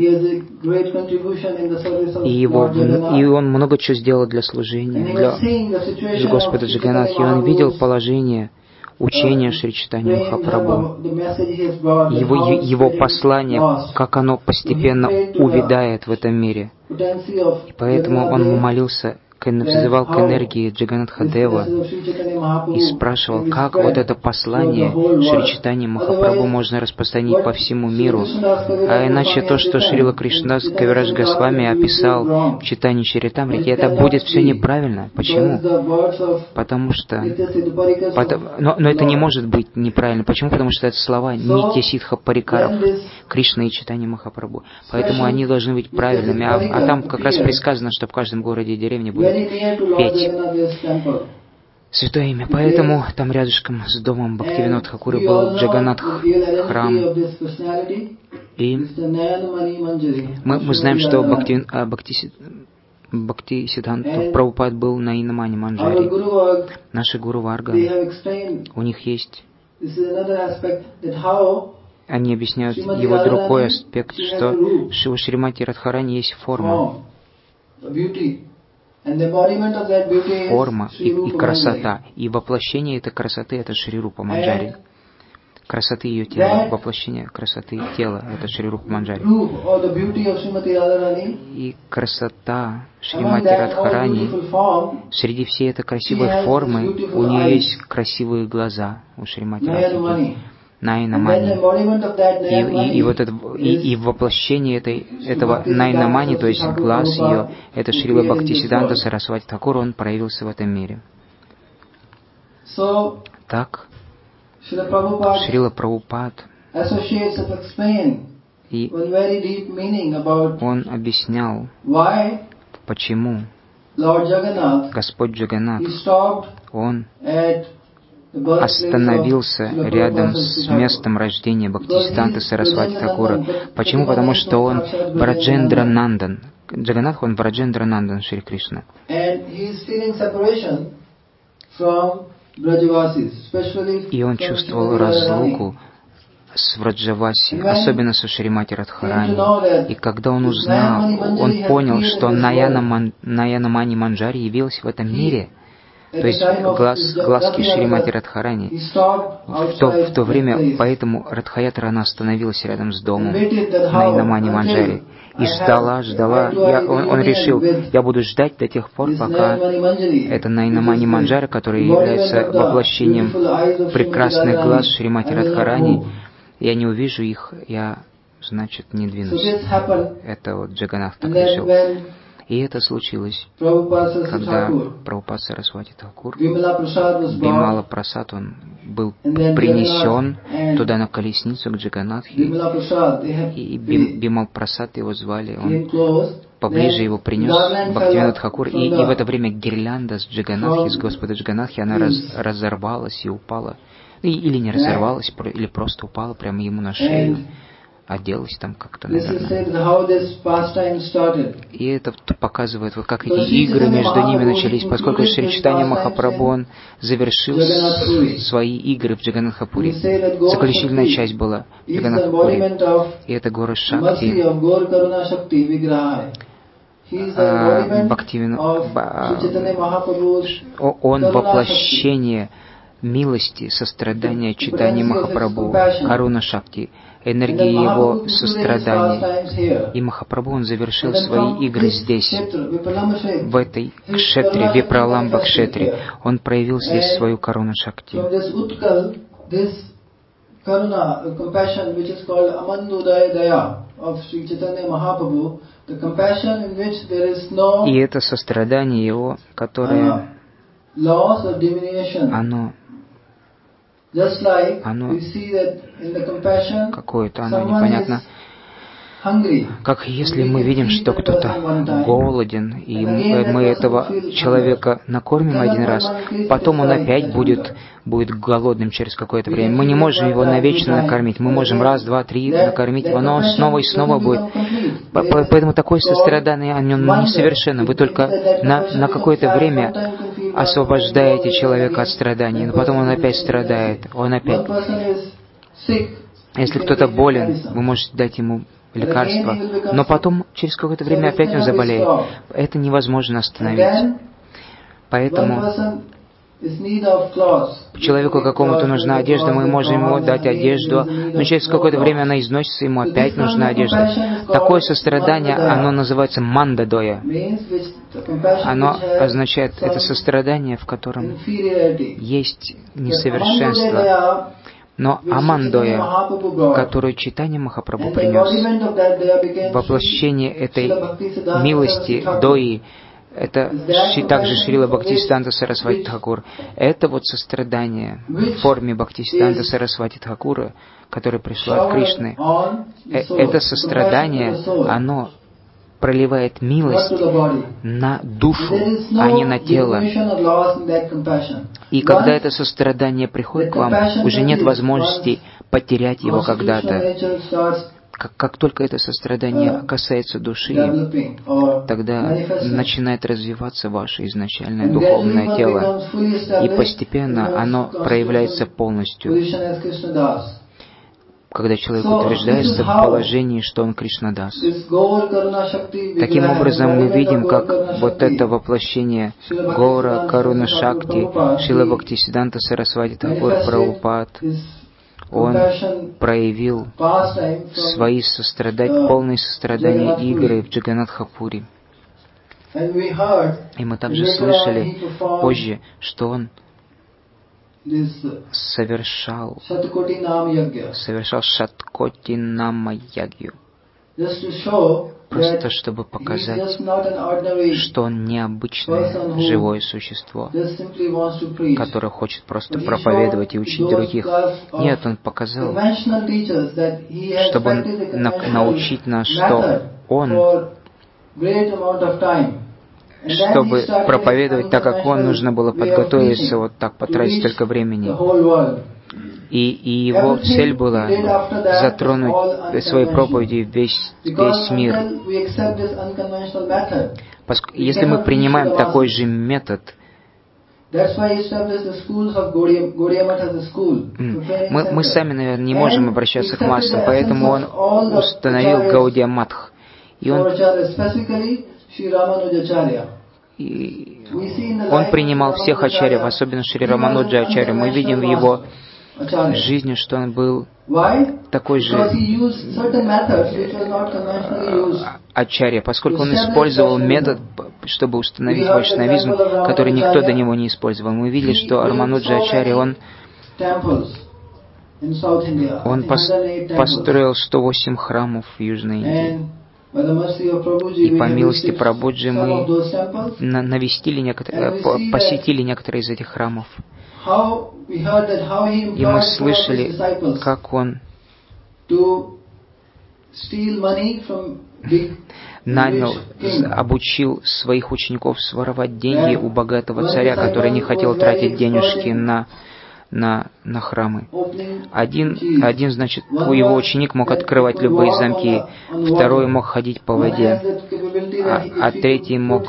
и, его, и он много чего сделал для служения, для, для Господа Джаганатхи. И он видел положение учения Шри Чайтанья Махапрабху, его, его послание, как оно постепенно увядает в этом мире. И поэтому он молился, взывал к энергии Джаганатхадева и спрашивал, как вот это послание Шри Чайтанья Махапрабху можно распространить по всему миру. А иначе то, что Шрила Кришнадас Кавирадж Госвами описал в Чайтанья Чаритамрите, это будет все неправильно. Почему? Потому что... Потому, но, но это не может быть неправильно. Почему? Потому что это слова Нитья Сидха Парикаров, Кришна и Чайтанья Махапрабху. Поэтому они должны быть правильными. А, а там как раз предсказано, что в каждом городе и деревне будет петь святое имя. Поэтому там рядышком с домом Бхактивинод Такура был Джаганнат храм. И мы, мы знаем, что Бхакти, Бхакти, Бхакти Сиддханта Прабхупад был на Инамани Манджари. Наши Гуру Варга, у них есть... Они объясняют его другой аспект, что у Шримати Радхарани есть форма. Форма и, и красота. И воплощение этой красоты — это Шри Рупа Манджари. Красоты ее тела, воплощение красоты тела — это Шри Рупа Манджари. И красота Шримати Радхарани, среди всей этой красивой формы, у нее есть красивые глаза у Шримати Радхарани. Найнамани. И, и, и вот это, и, и воплощение этой, этого Найнамани, то есть глаз ее, это Шрила Бхактисиданта Сарасвати Такур, он проявился в этом мире. Так, Шрила Прабхупад, и он объяснял, почему Господь Джаганнат, он остановился рядом с местом рождения Бхактисиданты Сарасвати Такура. Почему? Потому что он Враджендра Нандан. Джаганнат, он Враджендра Нандан Шри Кришна. И он чувствовал разлуку с Враджаваси, особенно со Шримати Радхарани. И когда он узнал, он понял, что Наянамани Манджари явилась в этом мире, то есть глаз, глазки Шримати Радхарани. В то, в то время, поэтому Радхаятра, она остановилась рядом с домом Найнамани Манджари и ждала, ждала. Я, он, он решил, я буду ждать до тех пор, пока это Найнамани Манджари, который является воплощением прекрасных глаз Шримати Радхарани, я не увижу их, я, значит, не двинусь. Это вот Джаганнат так решил. И это случилось, когда Прабхупад Сарасвати Такур, Бимала Прасад, он был принесен туда на колесницу к Джаганнатхе, и Бимал Прасад его звали, он поближе его принес Бхактивинод Такур, и, и в это время гирлянда с Джаганнатхи, с Господа Джаганнатхи, она раз, разорвалась и упала, и, или не разорвалась, или просто упала прямо ему на шею. Оделась там как-то, наверное. И это показывает, вот как эти игры между ними начались, поскольку Шри Чайтанья Махапрабху, он завершил свои игры в Джаганнатхапуре. Заключительная часть была в Джаганнатхапуре. И это гора Шакти. Он воплощение милости, сострадания Чайтаньи Махапрабху, Каруна Шакти, энергии его сострадания. И Махапрабху, он завершил свои игры здесь, в этой кшетре, Випраламба кшетре. Он проявил здесь свою Каруна Шакти. И это сострадание его, которое оно Оно какое-то, оно непонятно. Как если мы видим, что кто-то голоден, и мы этого человека накормим один раз, потом он опять будет, будет голодным через какое-то время. Мы не можем его навечно накормить. Мы можем раз, два, три накормить его, но он снова и снова будет. Поэтому такое сострадание, оно несовершенно. Вы только на, на какое-то время освобождаете человека от страданий, но потом он опять страдает, он опять. Если кто-то болен, вы можете дать ему лекарство, но потом через какое-то время опять он заболеет. Это невозможно остановить. Поэтому человеку какому-то нужна одежда, мы можем ему дать одежду, но через какое-то время она износится, ему опять нужна одежда. Такое сострадание, оно называется мандадоя. Оно означает, это сострадание, в котором есть несовершенство. Но Амандоя, которую Чайтанья Махапрабху принес, воплощение этой милости Дои, это также Шрила Бхактисиданта Сарасвати Тхакур. Это вот сострадание в форме Бхактисиданта Сарасвати Тхакура, которое пришло от Кришны. Это сострадание, оно проливает милость на душу, а не на тело. И когда это сострадание приходит к вам, уже нет возможности потерять его когда-то. Как, как только это сострадание касается души, тогда начинает развиваться ваше изначальное духовное тело, и постепенно оно проявляется полностью, когда человек утверждается в положении, что он Кришнадас. Таким образом, мы видим, как вот это воплощение Гора Каруна Шакти, Шрила Бхактисиданта Сарасвати Тхакур Прабхупад, он проявил свои сострадать, полные сострадания игры в Джаганнатхапури. И мы также слышали позже, что он совершал, совершал Шаткоти Нама Ягью, просто чтобы показать, что он необычное живое существо, которое хочет просто проповедовать и учить других. Нет, он показал, чтобы на- научить нас, что он, чтобы проповедовать так, как он, нужно было подготовиться, вот так, потратить столько времени. И, и его цель была затронуть своей проповедью весь, весь мир. Поск- Если мы принимаем такой же метод, мы, мы сами, наверное, не можем обращаться к массам, поэтому он установил Гаудия Матх. И он, и он принимал всех ачарьев, особенно Шри Рамануджа ачарью. Мы видим в его жизни, что он был такой же ачарья, поскольку он использовал метод, чтобы установить вайшнавизм, который никто до него не использовал. Мы видели, что Рамануджа ачарья, он, он пос, построил сто восемь храмов в Южной Индии. И по милости Прабхуджи мы навестили некоторые, посетили некоторые из этих храмов. И мы слышали, как он нанял, обучил своих учеников своровать деньги у богатого царя, который не хотел тратить денежки на, на, на храмы. Один, один, значит, его ученик мог открывать любые замки, второй мог ходить по воде, а, а третий мог,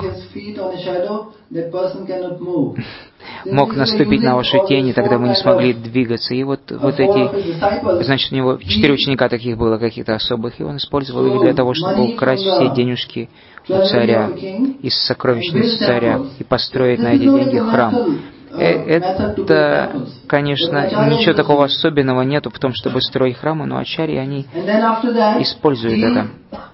мог наступить на вашу тень, и тогда мы не смогли двигаться. И вот, вот эти, значит, у него четыре ученика таких было, каких-то особых, и он использовал их для того, чтобы украсть все денежки у царя, из сокровищниц царя, и построить на эти деньги храм. Это, конечно, ничего такого особенного нету в том, чтобы строить храмы, но ачарьи, они используют это.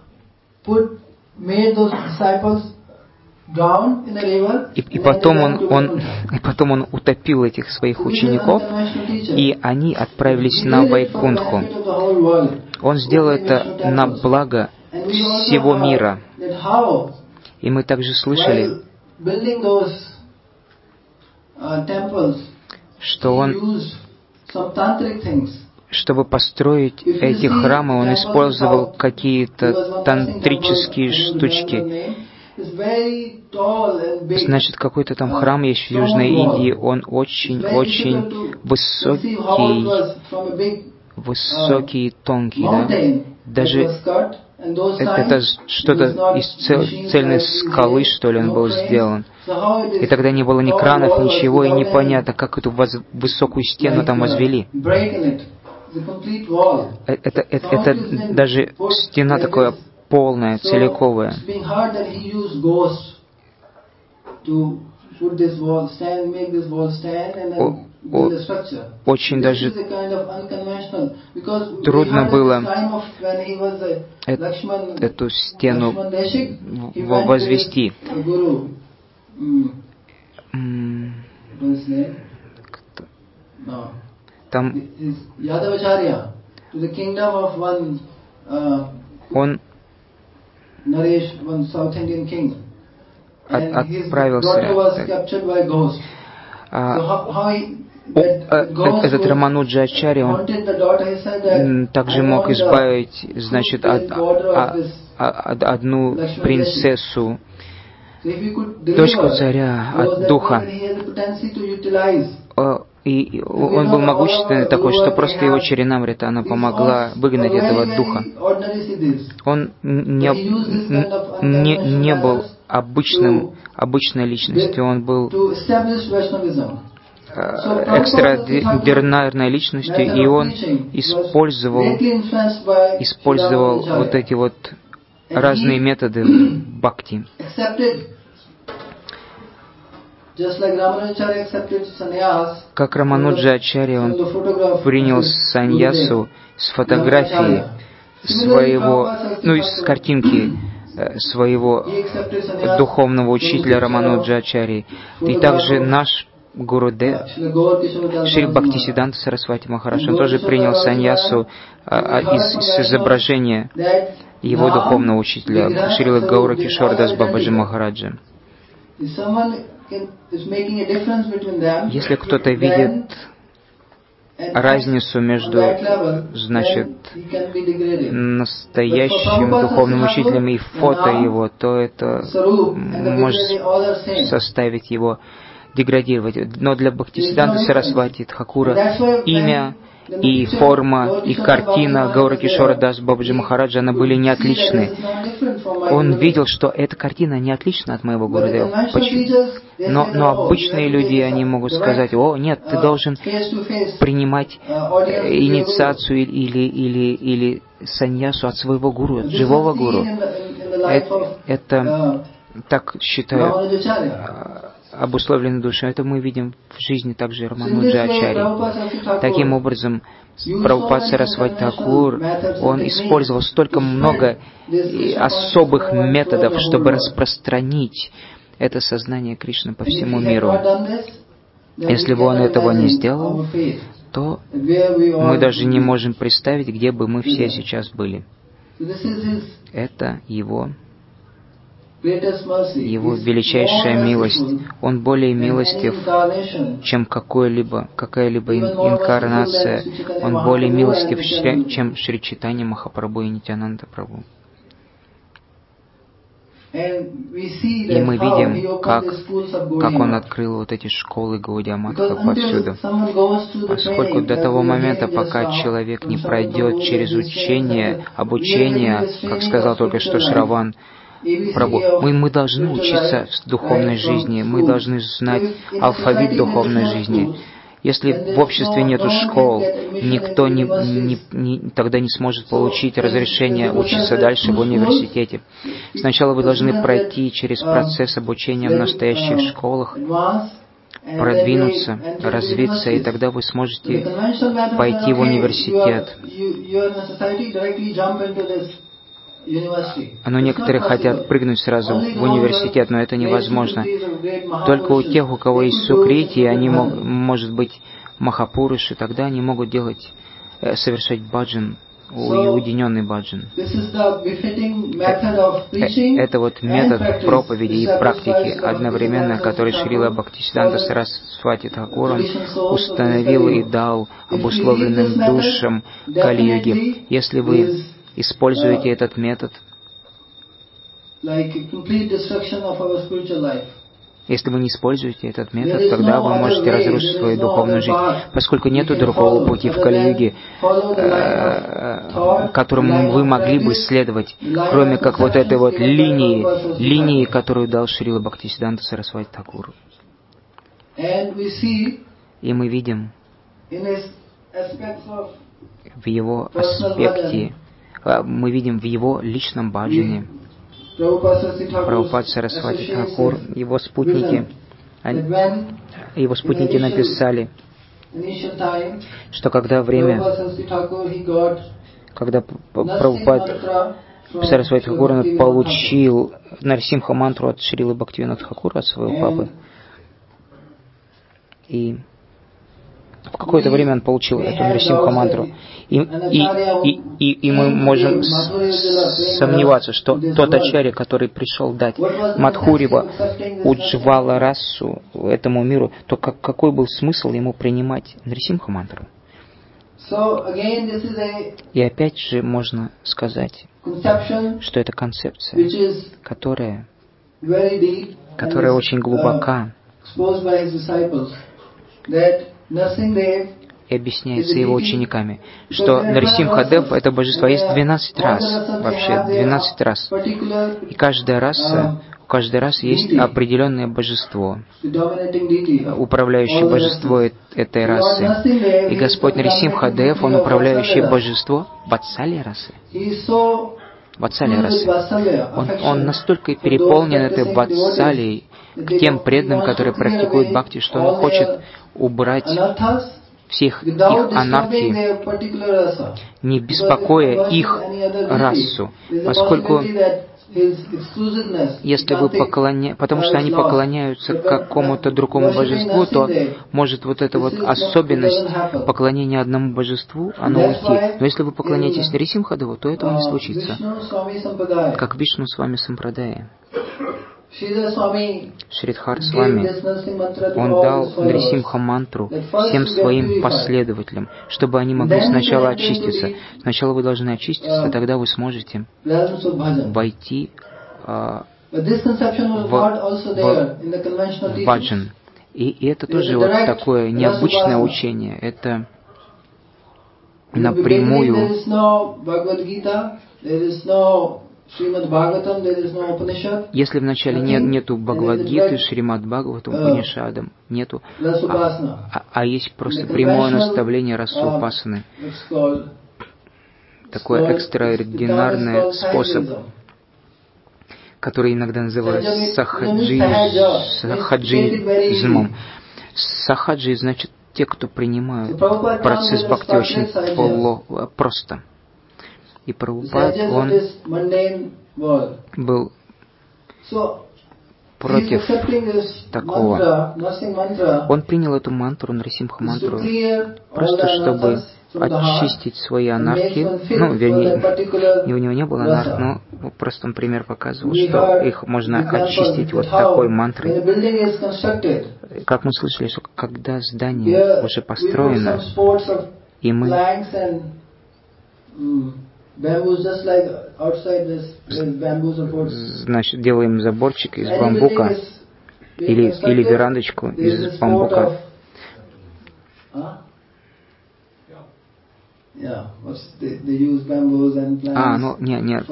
И, и, потом он, он, и потом он утопил этих своих учеников, и они отправились на Вайкунтху. Он сделал это на благо всего мира. И мы также слышали, что он, чтобы построить эти храмы, он использовал какие-то тантрические штучки. Значит, какой-то там храм есть в Южной Индии, он очень-очень высокий, высокий и тонкий, да? Даже это, это что-то из цел, цельной скалы, что ли, он был сделан. И тогда не было ни кранов, ничего, и непонятно, как эту воз, высокую стену там возвели. Это, это, это даже стена такая полная, целиковая. О, о, очень даже трудно было э, эту стену возвести. Там он от, отправился. А, о, этот Рамануджа Ачарья, он также мог избавить, значит, от, от, от, одну принцессу, дочку царя, от духа. И он был могущественный такой, что просто его Чаринамрита, она помогла выгнать этого духа. Он не, не, не был обычным, обычной личностью, он был экстраординарной личностью, и он использовал, использовал вот эти вот разные методы бхакти. Как Рамануджа Ачарья, он принял саньясу с фотографии своего, ну, с картинки своего духовного учителя Рамануджа Ачарьи. И также наш Гурудев, Шри Бхактисиданта Сарасвати Махарадж, он тоже принял саньясу а, из, из изображения его духовного учителя, Шрила Гаура Кишордас Бабаджи Махараджа. Если кто-то видит разницу между, значит, настоящим духовным учителем и фото его, то это может составить его деградировать. Но для Бхактисиданты Сарасвати Тхакура имя и форма, и картина Гаура Кишора Дас Бабаджи Махараджа, они были не отличны. Он видел, что эта картина не отлична от моего Гурудева. Почему? Но, но обычные люди, они могут сказать: о, нет, ты должен принимать инициацию или, или, или саньясу от своего гуру, от живого гуру. Это, это так считают обусловленной душой. Это мы видим в жизни также Рамануджа Ачарьи. Таким образом, Прабхупад Сарасвати Тхакур, он использовал столько много особых методов, чтобы распространить это сознание Кришны по всему миру. Если бы он этого не сделал, то мы даже не можем представить, где бы мы все сейчас были. Это его Его величайшая милость. Он более милостив, чем какой-либо, какая-либо инкарнация. Он более милостив, чем Шри Чайтанья Махапрабху и Нитьянанда Прабху. И мы видим, как, как он открыл вот эти школы Гаудия Матха повсюду. Поскольку до того момента, пока человек не пройдет через учение, обучение, как сказал только что Шраван Прабху, мы, мы должны учиться в духовной жизни, мы должны знать алфавит духовной жизни. Если в обществе нету школ, никто не, не, не, тогда не сможет получить разрешение учиться дальше в университете. Сначала вы должны пройти через процесс обучения в настоящих школах, продвинуться, развиться, и тогда вы сможете пойти в университет. Но некоторые хотят прыгнуть сразу в университет, но это невозможно. Только у тех, у кого есть сукрити, они могут, может быть, махапуруши, тогда они могут делать, совершать баджан, уединенный баджан. Это вот метод проповеди и практики одновременно, который Шрила Бхактисиданта Сарасвати Тхакур установил и дал обусловленным душам Кали-юги. Если вы используете этот метод, если вы не используете этот метод, тогда вы можете разрушить свою духовную жизнь, поскольку нет другого пути в Кали-юге, э, которым вы могли бы следовать, кроме как вот этой вот линии, линии, которую дал Шрила Бхактисиданта Сарасвати Тхакур. И мы видим в его аспекте, мы видим в его личном баджане, Прабхупад Сарасвати Тхакур, его спутники, они, его спутники написали, что когда время, когда Прабхупад Сарасвати Тхакур получил Нарсимха мантру от Шрилы Бхактивинода Тхакура, от своего папы, и в какое-то время он получил эту Нарсимха мантру. И, и, и, и, и мы можем сомневаться, что тот ачарья, который пришел дать Мадхурива Уджвала расу этому миру, то как, какой был смысл ему принимать Нарсимха мантру? И опять же можно сказать, что это концепция, которая, которая очень глубока, и объясняется его учениками, что Нарсимхадев — это божество. Есть двенадцать рас, вообще двенадцать рас. И каждая раса, у каждой расы есть определенное божество, управляющее божество этой расы. И Господь Нарсимхадев, Он управляющее божество Ватсали расы. Ватсали расы. Он, он настолько переполнен этой Ватсалией к тем преданным, которые практикуют бхакти, что Он хочет убрать всех их анархии, не беспокоя их расу, поскольку если вы поклоняетесь, потому что они поклоняются какому-то другому божеству, то может вот эта вот особенность поклонения одному божеству, оно уйти. Но если вы поклоняетесь Нарисимхадеву, то этого не случится. Как Вишну с вами Сампрадая. Шридхар Свами, он дал Нарисимха мантру всем своим последователям, чтобы они могли сначала очиститься. Сначала вы должны очиститься, тогда вы сможете войти э, в, в баджан. И, и это тоже вот такое необычное учение. Это напрямую. Если вначале нет, нету Бхагавад-гиты, Шримад Бхагаватам, Упанишадам, нету, а, а, а есть просто прямое наставление Расупасаны. Такой экстраординарный способ, который иногда называют сахаджи, сахаджизмом. Сахаджи значит те, кто принимают процесс бхакти очень просто. И Прабхупад, он был против такого. Он принял эту мантру, Нарисимха мантру, просто чтобы очистить свои анархии. Ну, вернее, у него не было анарх, но просто он пример показывал, что их можно очистить вот такой мантрой. Как мы слышали, что когда здание уже построено, и мы значит, делаем заборчик из бамбука или, или верандочку из бамбука. А, ну, нет, нет.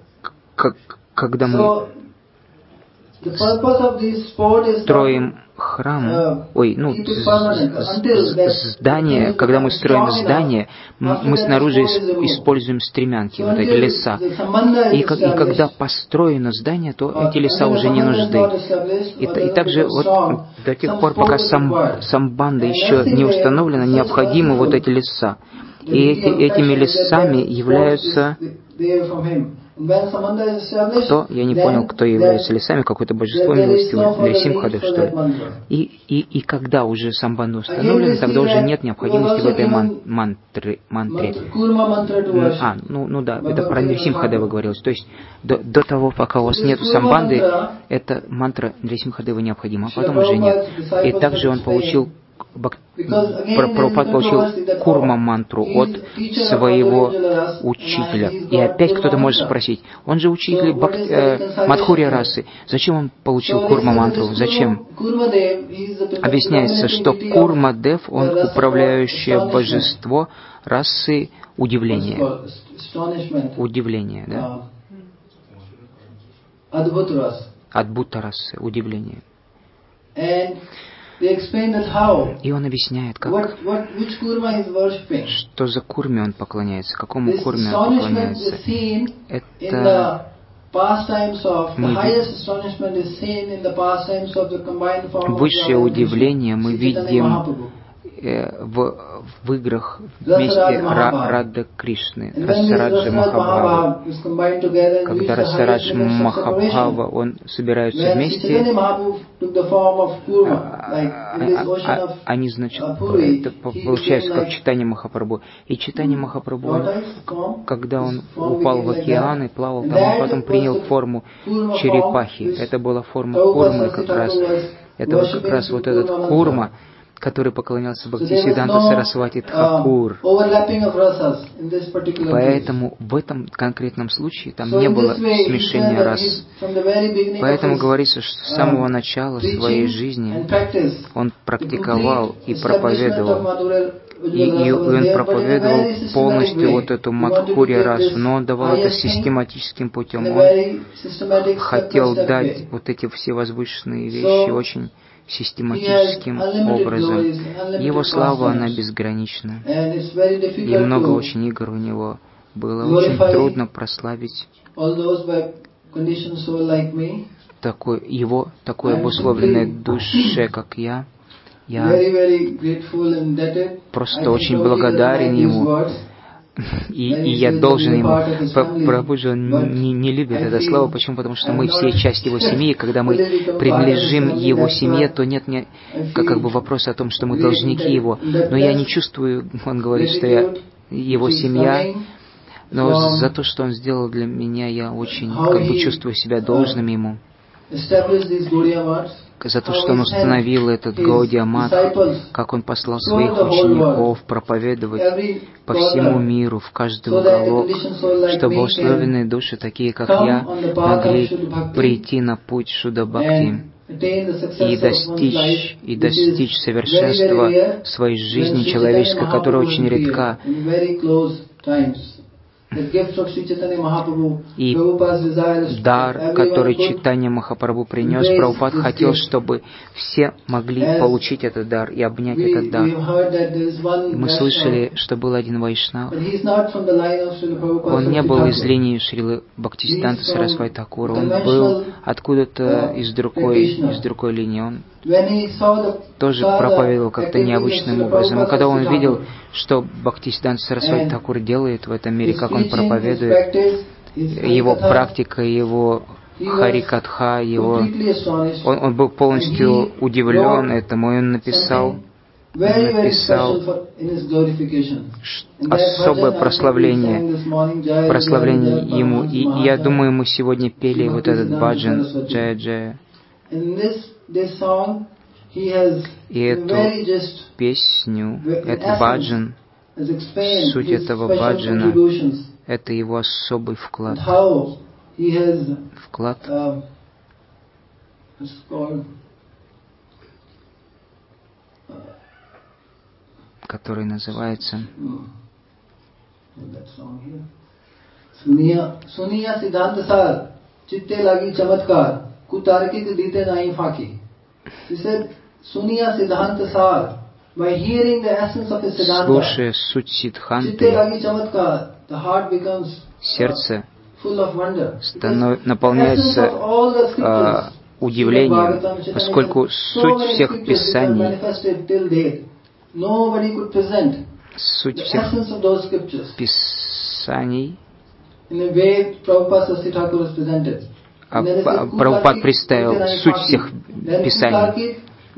Как, когда мы строим храм, ой, ну, здание, когда мы строим здание, мы снаружи используем стремянки, вот эти леса. И, и когда построено здание, то эти леса уже не нужны. И, и также вот до тех пор, пока сам, самбанда еще не установлена, необходимы вот эти леса. И эти, этими лесами являются... Кто? Я не понял, кто является лесами, какое-то божество милостивое, Нрисимхадев, что ли. И, и, и когда уже самбанда установлена, тогда уже нет необходимости в этой ман, мантре. мантре. А, ну, ну да, это про Нрисимхадева говорилось. То есть до, до того, пока у вас нет самбанды, эта мантра Нрисимхадева необходима, а потом уже нет. И также он получил Бак... Прабхупад получил курма-мантру от своего учителя. И опять кто-то может спросить, он же учитель бак... э, Мадхурья расы, зачем он получил курма-мантру? Зачем? Объясняется, что Курма-дев, он управляющее божество расы удивления. Удивление, да? Адбута расы, удивление. И он объясняет, как, что за курме он поклоняется, какому курме он поклоняется. Это мы высшее удивление мы видим в, в играх вместе Рада Кришны, Расараджа Махабхава. Когда Расарадж Махабхава, он собираются вместе, они, значит, это получается как читание Махапрабху. И читание Махапрабху, он, когда он упал в океан и плавал там, он потом принял форму черепахи. Это была форма курмы как раз. Это вот как раз вот этот курма, который поклонялся Бхактисиданта Сарасвати Тхакур. Поэтому в этом конкретном случае там не было смешения рас. Поэтому говорится, что с самого начала своей жизни он практиковал и проповедовал. И, и он проповедовал полностью вот эту Мадхурья расу, но он давал это систематическим путем. Он хотел дать вот эти все возвышенные вещи очень систематическим образом. Его слава, она безгранична. И много очень игр у него было. Очень трудно прославить такой, его такой обусловленной душе, как я. Я просто очень благодарен ему. И, и я должен ему. Прабху же он не, не любит это слово. Почему? Потому что мы все часть его семьи. Когда мы принадлежим его семье, то нет мне как, как бы вопроса о том, что мы должники его. Но я не чувствую, он говорит, что я его семья. Но за то, что он сделал для меня, я очень как бы чувствую себя должным ему. За то, что он установил этот Гаудия Мат, как он послал своих учеников проповедовать по всему миру, в каждый уголок, чтобы условленные души, такие как я, могли прийти на путь Шуда Бхакти и достичь, и достичь совершенства своей жизни человеческой, которая очень редка. И дар, который Чайтанья Махапрабху принес, Прабхупад хотел, чтобы все могли получить этот дар и обнять этот дар. Мы слышали, что был один Вайшнав. Он не был из линии Шрилы Бхактисиданта Сарасвати Тхакура. Он был откуда-то из другой, из другой линии. Он тоже проповедовал как-то необычным образом. И когда он видел, что Бхактисиданта Сарасвати Тхакур делает в этом мире, как он проповедует, его практика, его харикатха, его... Он, он был полностью удивлен этому, и он написал, написал особое прославление, прославление ему. И, и я думаю, мы сегодня пели вот этот баджан Джая Джая. И эту песню, этот баджан, суть этого баджана, это его особый вклад. Вклад, который называется Suniya Siddhanta Sar Chitte Lagi Chamatkar Kutarkik Dite Nahi Faki. He said, слушая суть Сиддханты, сердце станов... наполняется э, удивлением, поскольку суть всех писаний, суть всех писаний, а Прабхупад представил суть всех писаний.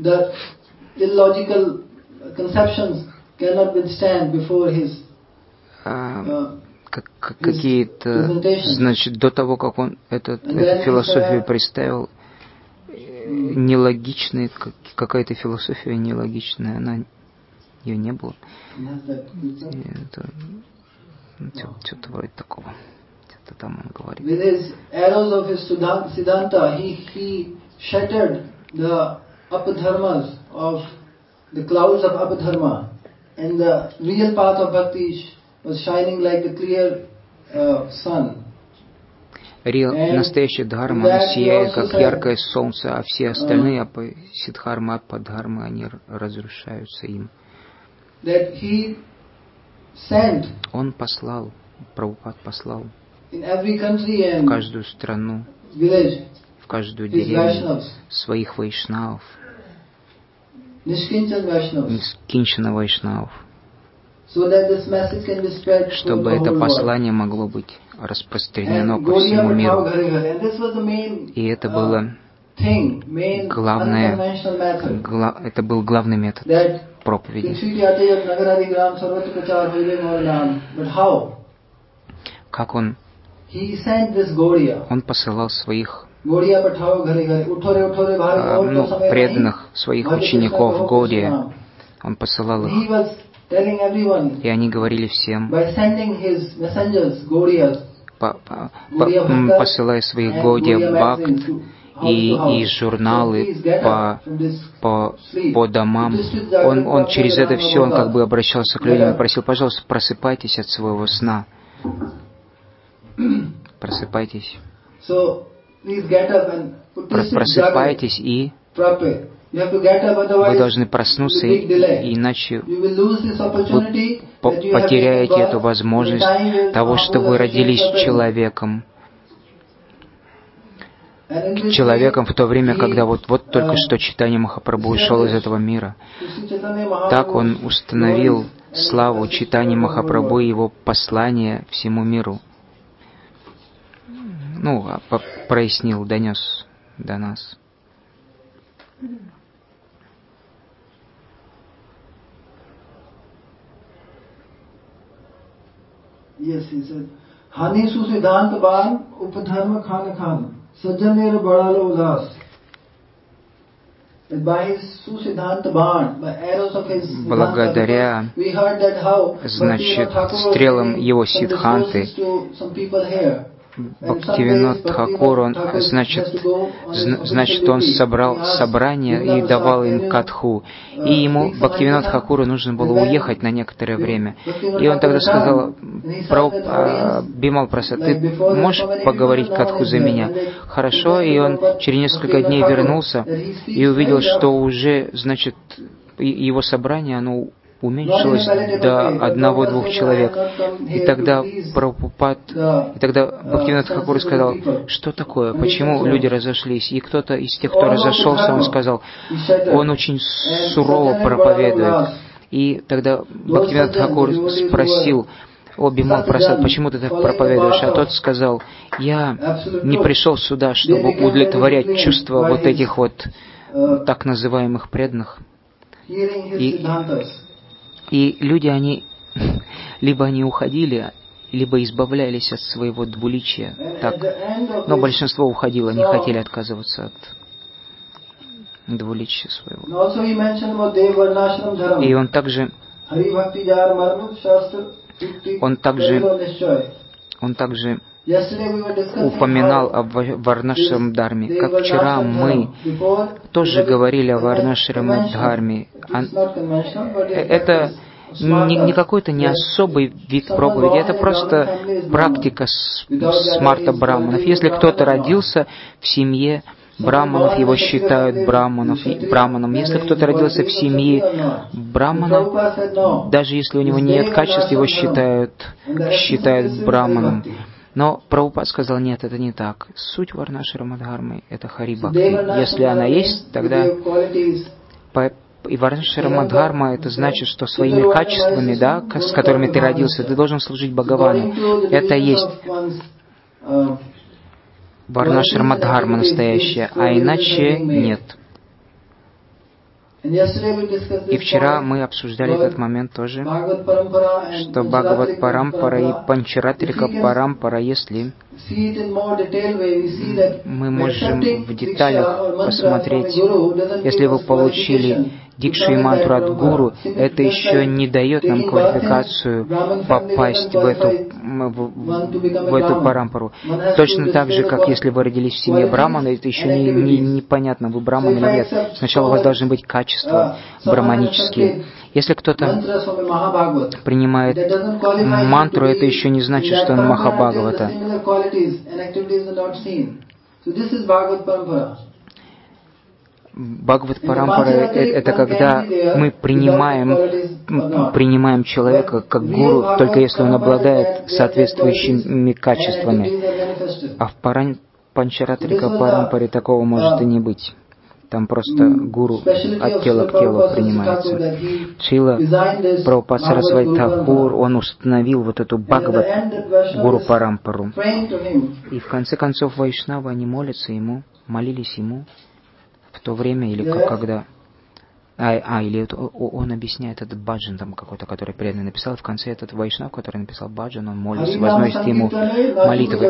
А, как, какие-то, значит, до того, как он этот, эту философию представил, нелогичная, какая-то философия нелогичная, она, ее не было. Это, что-то вроде такого. Что-то там он говорит. The clouds of Abhidharma, and the real path of bhakti was shining like the clear uh, sun. Реал, настоящая дхарма сияет, как яркое солнце, а все остальные апа, сиддхармы, ападхармы, они разрушаются им. Он послал, Прабхупад послал в каждую страну, в каждую деревню своих вайшнавов, Нишкинчана вайшнавов, чтобы это послание могло быть распространено по всему миру. И это было главное, гла, это был главный метод проповеди. Как он, он посылал своих ну, преданных, своих учеников Гаудия, он посылал их, и они говорили всем, по, по, по, посылая своих Гаудия Бхакт и, и журналы по, по, по домам, он, он через это все, он как бы обращался к людям и просил, пожалуйста, просыпайтесь от своего сна, просыпайтесь. Просыпайтесь и вы должны проснуться, иначе вы потеряете эту возможность того, что вы родились человеком. Человеком в то время, когда вот, вот только что Чайтанья Махапрабху ушел из этого мира. Так он установил славу Чайтаньи Махапрабху и его послание всему миру. Ну, прояснил, донес до нас. Yes, he said. Hani su siddhant ban upadharma khan khan sajjanir badalo udas. Благодаря, значит, стрелам его сиддханты, Бхактивинод Тхакур, он, значит, значит, он собрал собрание и давал им катху. И ему, Бхактивинод Тхакуру, нужно было уехать на некоторое время. И он тогда сказал, Бимал Прасад, ты можешь поговорить катху за меня? Хорошо. И он через несколько дней вернулся и увидел, что уже, значит, его собрание, оно уменьшилось до одного-двух человек. И тогда Прабхупад, и тогда Бхактивинод Тхакур сказал, что такое, почему люди разошлись? И кто-то из тех, кто разошелся, он сказал, он очень сурово проповедует. И тогда Бхактивинод Тхакур спросил, о, Бимал Прасад, почему ты так проповедуешь? А тот сказал, я не пришел сюда, чтобы удовлетворять чувства вот этих вот так называемых преданных. И И люди, они, либо они уходили, либо избавлялись от своего двуличия. Так. Но большинство уходило, не хотели отказываться от двуличия своего. И он также, он также, он также упоминал о Варнашрам Дхарме. Как вчера мы тоже говорили о Варнашрам Дхарме. Это не, не какой-то не особый вид проповеди, это просто практика смарта браманов. Если кто-то родился в семье браманов, его считают браманов, браманом. Если кто-то родился в семье брамана, даже если у него нет качеств, его считают, считают браманом. Но Прабхупад сказал, нет, это не так. Суть Варнашрамадхармы — это Хари-бхакти. Если она есть, тогда... И Варнашрамадхарма — это значит, что своими качествами, да, с которыми ты родился, ты должен служить Бхагавану. Это есть Варнашрамадхарма настоящая, а иначе нет. И вчера мы обсуждали этот момент тоже, что Бхагават Парампара и Панчаратрика Парампара, если мы можем в деталях посмотреть, если вы получили дикшу и мантру от гуру, это еще не дает нам квалификацию попасть в эту, в, в эту парампару. Точно так же, как если вы родились в семье брамана, это еще не, не, непонятно, вы браман или нет. Сначала у вас должны быть качества браманические. Если кто-то принимает мантру, это еще не значит, что он Махабхагавата. Бхагават Парампара — это когда мы принимаем, принимаем человека как гуру, только если он обладает соответствующими качествами. А в Паран... Панчаратрика Парампаре такого может и не быть. Там просто гуру от тела к телу принимается. Шрила Прабхупад Сарасвати Тхакур, он установил вот эту Бхагават Гуру Парампару. И в конце концов вайшнавы, они молятся ему, молились ему в то время, или как, когда... А, а, или это, он объясняет этот баджан там какой-то, который преданный написал. В конце этот вайшнав, который написал баджан, он молится, возносит ему молитвы.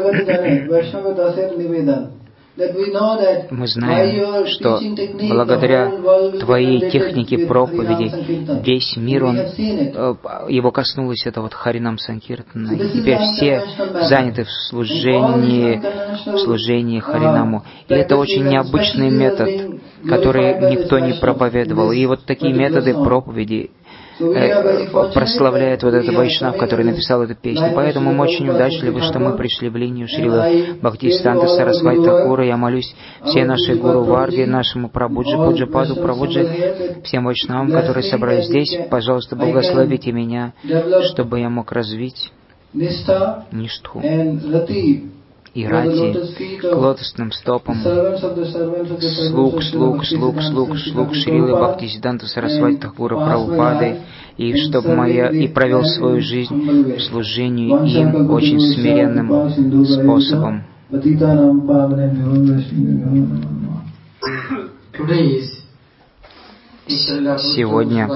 Мы знаем, что благодаря твоей технике проповеди весь мир, он, его коснулось это вот Харинам Санкиртана. И теперь все заняты в служении, в служении Харинаму. И это очень необычный метод, который никто не проповедовал. И вот такие методы проповеди прославляет вот этот вайшнав, который написал эту песню. Поэтому мы очень удачливы, что мы пришли в линию Шрила Бхактисиданта Сарасвати Тхакура. Я молюсь всей нашей Гуру Варге, нашему Прабхуджи, Пуджападу, Прабхуджи, всем вайшнавам, которые собрались здесь. Пожалуйста, благословите меня, чтобы я мог развить ништху и рати к лотосным стопам слуг, слуг, слуг, слуг, слуг Шрилы Бхактисиданта Сарасвати Тхакура Прабхупады, и чтобы моя и провел свою жизнь в служении им очень смиренным способом. Сегодня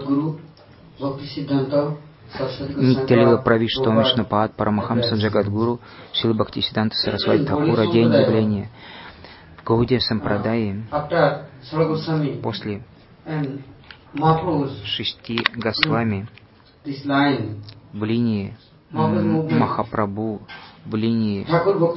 Нитья-лила Правиштхава Вишнупад Парамахамса Джагадгуру Шрила Бхактисиданта Сарасвати Тхакура, день явления. В Гаудия Сампрадае после шести Госвами в линии Махапрабху, в линии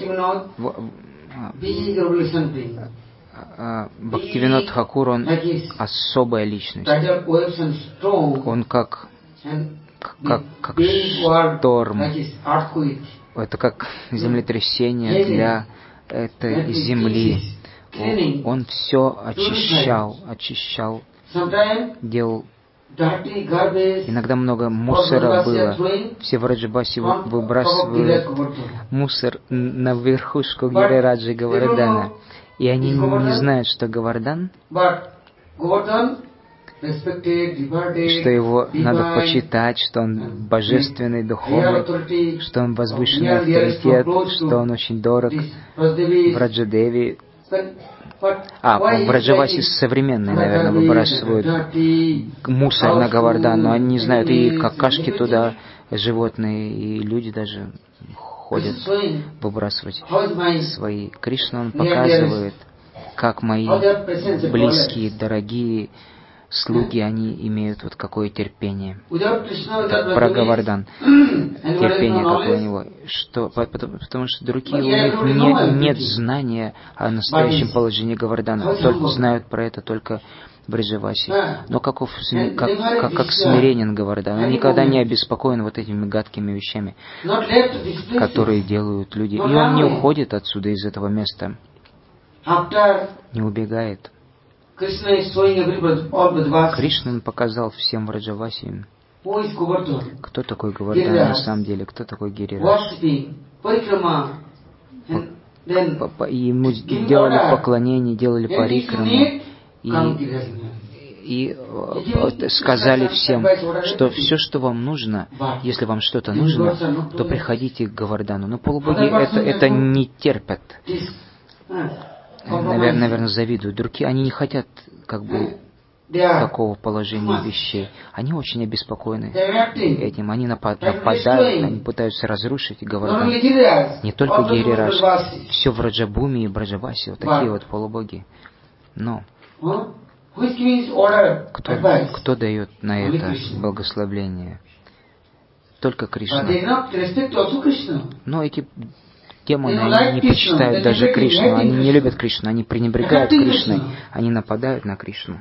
Бхактивинод Тхакур, он особая личность. Он как Как, как шторм. Это как землетрясение для этой земли. Он, он все очищал, очищал, делал. Иногда много мусора было. Все в Раджабасе выбрасывают мусор на верхушку Гирираджи Говардхана. И они не знают, что Говардхан, что его надо почитать, что он божественный, духовный, что он возвышенный авторитет, что он очень дорог. В Раджадеви, а, в Раджавасе современные, наверное, выбрасывают мусор на Говардхан, но они не знают, и какашки туда, животные, и люди даже ходят выбрасывать свои. Кришна, он показывает, как мои близкие, дорогие слуги, они имеют вот какое терпение. Это про Говардхан. Терпение какое у него. Что, потому, потому что другие, у них не, нет знания о настоящем положении Говардхана. Только знают про это только в Бриджавасе. Но каков, как, как, как смиренен Говардхан. Он никогда не обеспокоен вот этими гадкими вещами, которые делают люди. И он не уходит отсюда, из этого места. не убегает. Кришна он показал всем Враджавасиям, кто такой Говардхан на самом деле, кто такой Гирирадж. Ему делали поклонение, делали парикраму и, и сказали всем, что все, что вам нужно, если вам что-то нужно, то приходите к Говардхану. Но полубоги это, это не терпят. Навер, наверное, завидуют. Другие, они не хотят как бы такого положения вещей. Они очень обеспокоены этим. Они напад, нападают, они пытаются разрушить Говардхан. Не только Гирирадж, все в Раджабуми и Браджаваси, вот такие вот полубоги. Но кто, кто дает на это благословление? Только Кришна. Но эти демоны, они не почитают даже Кришну, они не любят Кришну, они пренебрегают Кришной, они нападают на Кришну.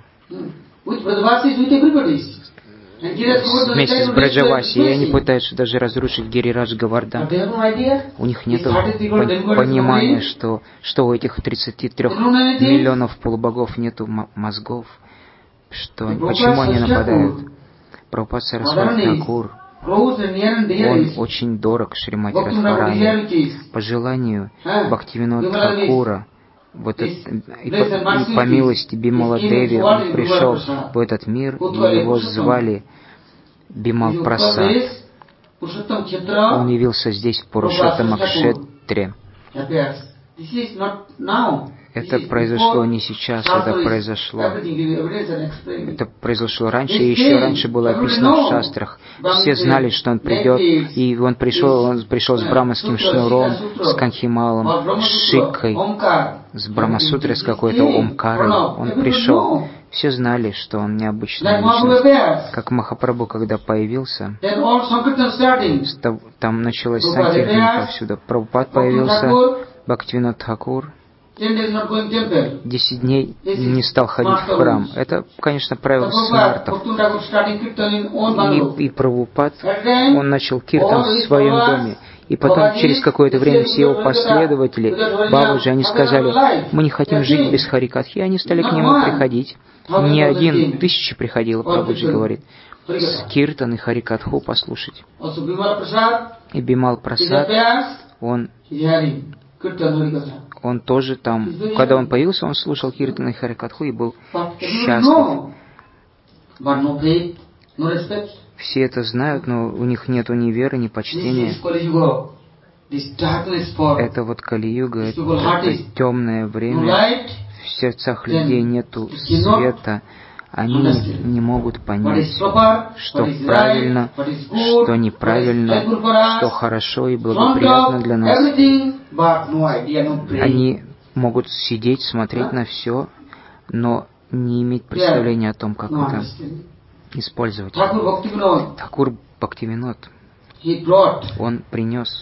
Вместе с Браджаваси, и они пытаются даже разрушить Гирирадж Говардхан. У них нет понимания, что, что у этих тридцати трёх миллионов полубогов нету мозгов, что, почему они нападают. Прабхупада Сарасвати Тхакур, он очень дорог Шримати Радхарани. По желанию Бхактивинода Тхакура, вот это, и, по, и по милости Бимала Деви, он пришел в этот мир, и его звали Бимал Прасад. Он явился здесь в Пурушоттама-кшетре. Это произошло не сейчас, это произошло, это произошло раньше, и еще раньше было описано в шастрах. Все знали, что он придет, и он пришел, он пришел с браманским шнуром, с канхималом, с шикой, с брамасутрой, с какой-то омкарой. Он пришел. Все знали, что он необычная личность. Как Махапрабху, когда появился, там началась сантехника повсюду. Прабхупад появился, Бхактивинод Тхакур десять дней не стал ходить в храм. Это, конечно, правило смартов. И, и Прабхупад, он начал киртан в своем доме. И потом, через какое-то время, все его последователи, Бабаджи, они сказали, мы не хотим жить без Харикатхи, и они стали к нему приходить. Не один, тысячи приходило, Прабхуджи говорит, с киртан и Харикатху послушать. И Бимал Прасад, он... Он тоже там, когда он появился, он слушал киртан и Харикатху и был счастлив. Все это знают, но у них нет ни веры, ни почтения. Это вот Кали-юга, это, это темное время. В сердцах людей нету света. Они не могут понять, что правильно, что неправильно, что хорошо и благоприятно для нас. Они могут сидеть, смотреть на все, но не иметь представления о том, как это использовать. Тхакур Бхактивинод, он принес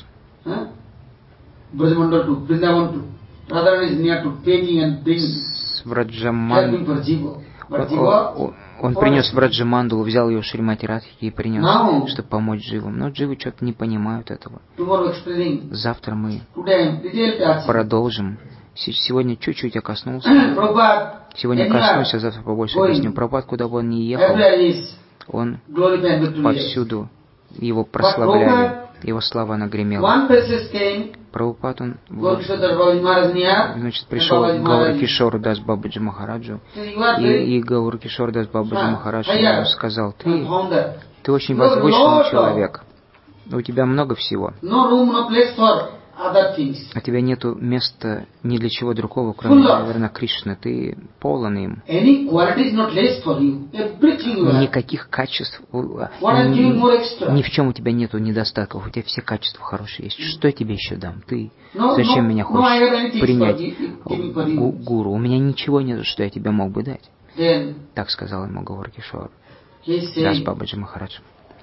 с Враджамандалу. Он, он принес Враджамандалу, взял ее Шримати Радхики и принес, чтобы помочь дживам. Но дживы что-то не понимают этого. Завтра мы продолжим. Сегодня чуть-чуть я коснулся. Сегодня коснусь, а завтра побольше объясню. Прабхупад, куда бы он ни ехал, он повсюду его прославляли. Его слава она гремела. Прабхупад, он вот, значит, пришел к Гауракишору Дас Бабаджи Махараджу, и, и Гауракишор Дас Бабаджи Махарадж ему сказал, ты, ты очень возвышенный человек, у тебя много всего, а тебя нету места ни для чего другого, кроме, наверное, Кришны. Ты полон им. Никаких качеств, ни, ни в чем у тебя нету недостатков. У тебя все качества хорошие есть. Что я тебе еще дам? Ты зачем меня хочешь принять, гу, гуру? У меня ничего нету, что я тебе мог бы дать. Так сказал ему Гауракишор Дас Бабаджи Махарадж.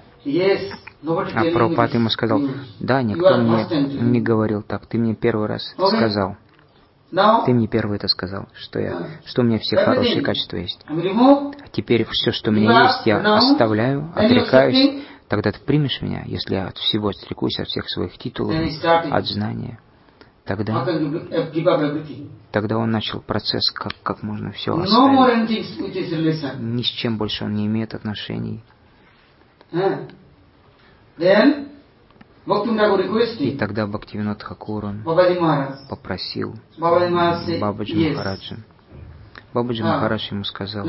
А Прабхупад ему сказал, да, никто мне не говорил так, ты мне первый раз сказал. Ты мне первый это сказал, что, я, что у меня все хорошие качества есть. А теперь все, что у меня есть, я оставляю, отрекаюсь. Тогда ты примешь меня, если я от всего отрекусь, от всех своих титулов, от знания. Тогда, тогда он начал процесс, как, как можно все оставить. Ни с чем больше он не имеет отношений. И тогда Бхактивинод Тхакур попросил Бабаджи Махараджа. Бабаджи Махарадж ему сказал: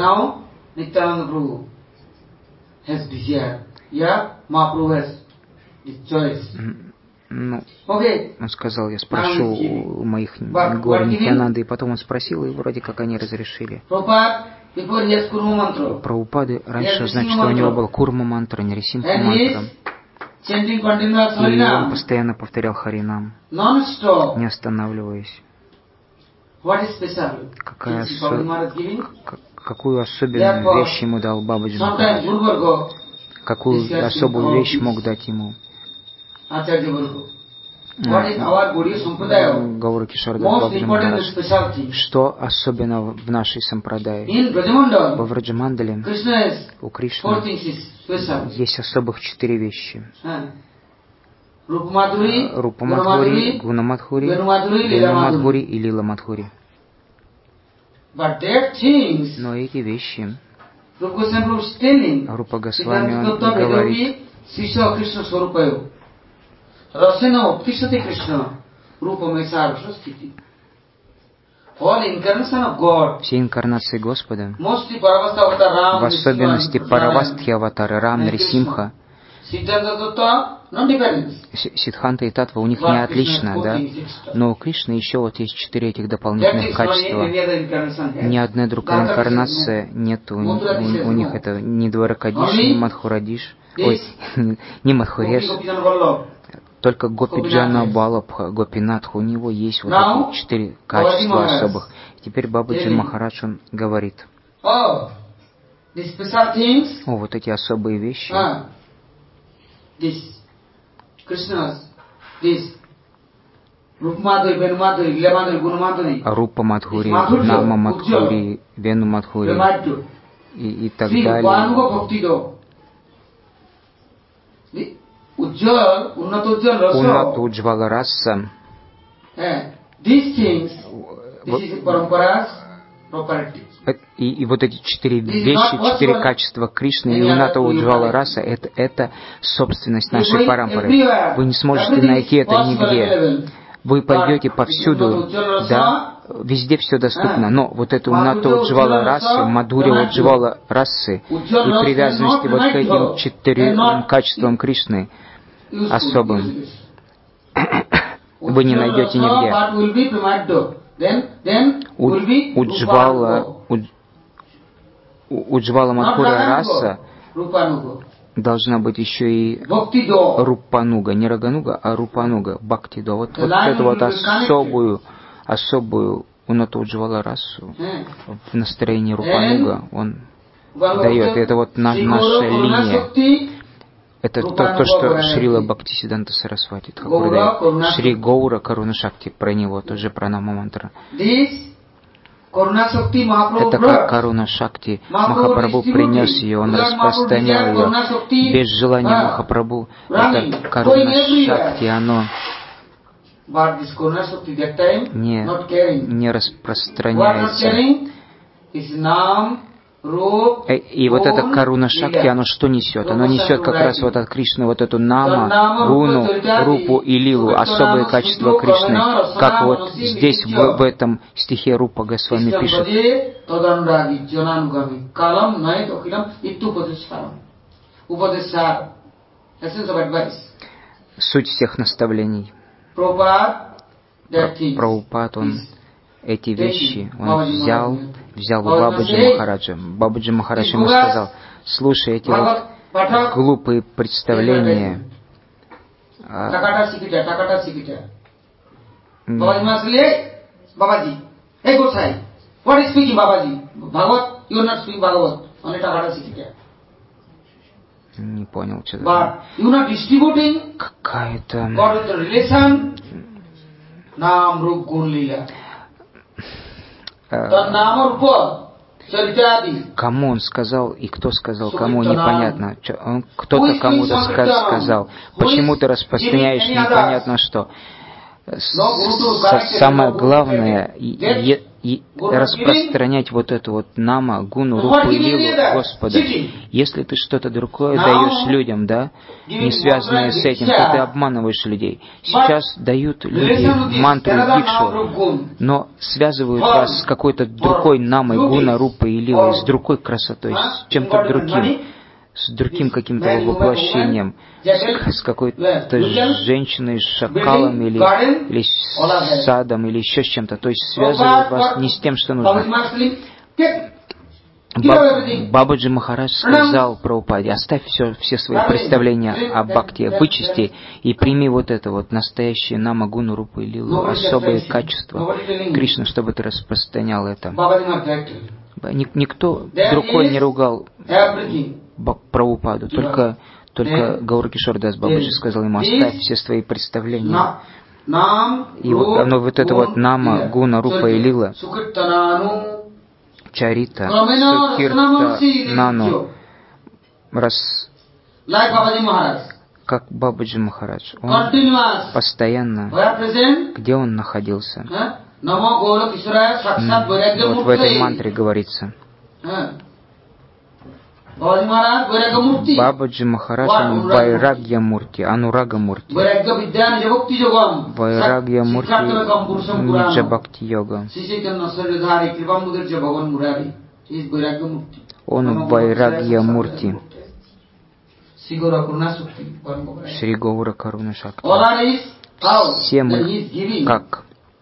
ну, он сказал, я спрошу у моих гор Нитьянанды, и потом он спросил, и вроде как они разрешили. Прабхупады раньше, значит, что у него был Курма мантра, Нрисимха мантра. И он постоянно повторял Харинам, не останавливаясь. Какая осо... Какую особенную вещь ему дал Бабаджи Махарадж? Какую особую вещь мог дать ему? Гаура Кишардас Бабаджи Махарадж. Что особенно в нашей сампрадае? Во Враджамандале у Кришны есть особых четыре вещи. Рупа Мадхури, Гуна Мадхури, Вена Мадхури и Лила Мадхури. Но эти вещи Рупа Госвами он говорит, все инкарнации Господа, в особенности Паравастхи аватары Рам, Нрисимха, Сиддханта и Татва у них не отлично, да? Но у Кришны еще вот есть четыре этих дополнительных качества. Ни одна другая инкарнация нет у, у, у них. Это ни Дваракадиш, ни Мадхурадиш, ой, не Мадхуреш. Только Гопиджана Балабха, Гопинатха, у него есть вот эти четыре качества особых. Теперь Бабаджи Махарадж он говорит: о, вот эти особые вещи. Рупа Мадхури, Нама Мадхури, Вену Мадхури и, и так далее. Уннат Уджвала Раса. И, и вот эти четыре вещи, четыре качества Кришны и Унната Уджвала Раса, это, это собственность нашей парампары. Вы не сможете найти это нигде. Вы пойдете повсюду, да, везде все доступно, но вот эту Унната Уджвала Расы, Мадхури Уджвала Расы и привязанности вот к этим четырем качествам Кришны особым вы не найдете нигде. Уджвала, Уджвала Мадхура Раса должна быть еще и Рупануга, не Рагануга, а Рупануга, Бхактидо. Вот, вот эту вот особую, особую Унату Уджвала Расу в настроении Рупануга он дает. И это вот на, наша линия. Это то, то, что Шрила Бхактисиданта Сарасвати Тхакур дает. Шри Гаура Каруна Шакти, про него тоже пранама мантра. Это как Каруна Шакти. Махапрабху принес ее, он распространял ее. Без желания Махапрабху. Это Каруна Шакти, оно не, не распространяется. И вот это Каруна Шакти, оно что несет? Оно несет как раз вот от Кришны вот эту Нама, Гуну, Рупу и Лилу, особые качества Кришны. Как вот здесь в, в этом стихе Рупа Госвами пишет. Суть всех наставлений. Прабхупад, он эти вещи, он взял, взял у Бабаджи Махараджа. Бабаджи Махарадж ему сказал: слушай, эти вот глупые представления, а, не понял, что это. Какая-то... Кому он сказал и кто сказал, кому непонятно. Кто-то кому-то сказал. Почему ты распространяешь непонятно что? самое главное и, и распространять вот эту вот нама, гуну, рупу и лилу Господа. Если ты что-то другое даешь людям, да, не связанное с этим, то ты обманываешь людей. Сейчас дают люди мантру дикшу, но связывают вас с какой-то другой намой, гуна, рупой и лилой, с другой красотой, с чем-то другим, с другим каким-то воплощением, с, с какой-то женщиной, с шакалом или, или с садом, или еще с чем-то. То есть связывают вас не с тем, что нужно. Бабаджи Махарадж сказал Прабхупаде: оставь все, все свои представления о бхакти, вычисти и прими вот это вот настоящее нама, гуну, рупу и лилу, особые качества Кришны, чтобы ты распространял это. Никто другой не ругал Прабхупаду, только, только Гаура Кишор Дас Бабаджи сказал ему: оставь все свои представления. И вот оно, вот это вот нама, гуна, рупа и лила, чарита, сукирта, нану, раз, как Бабаджи Махарадж, он постоянно, где он находился, вот в этой мантре говорится. Бабаджи Махарадж, он Вайрагья Мурти, Анурага Мурти. Вайрагья Мурти, Ниджа Бхакти Йога. Он Вайрагья Мурти. Шри Гаура Каруна Шакти. Все мы, как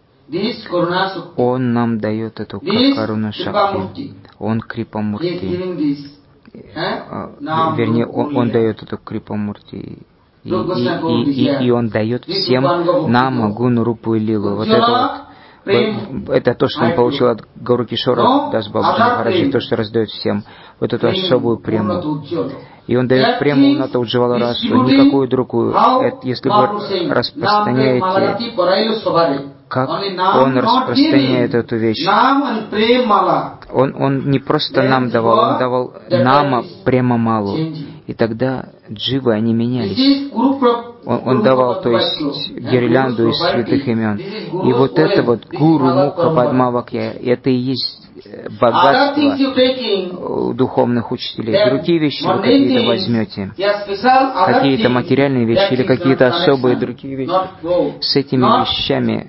он нам дает эту Каруна Шакти. Он Крипа Мурти. Вернее, он, он дает эту Крипа-мурти, и, и, и, и, и он дает всем нама, гуну, рупу и лилу. Вот это вот, это то, что он получил от Гауры Кишора Дас Бабаджи Махараджи, то, что раздает всем, вот эту особую прему. И он дает прему на Уджвала Расу, никакую другую. Это, если вы распространяете, как он распространяет эту вещь. Он, он не просто нам давал, он давал нама према малу. И тогда дживы, они менялись. Он, он давал, то есть, гирлянду из святых имен. И вот это вот гуру муха падмавакья, это и есть богатство духовных учителей. Другие вещи вы какие-то возьмете, какие-то материальные вещи или какие-то особые другие вещи. С этими вещами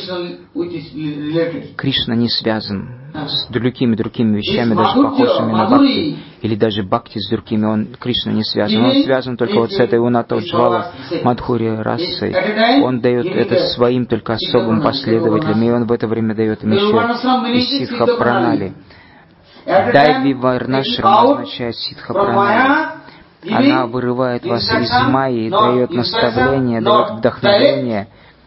Кришна не связан с другими другими вещами, даже похожими на бхакти, или даже бхакти с другими, он, Кришна не связан. Он связан только вот с этой Уната Уджвала Мадхури расой. Он дает это своим только особым последователям, и он в это время дает им еще и ситха пранали. Дайви Варнашрама означает ситха пранали. Она вырывает вас из майи, дает наставление, дает вдохновение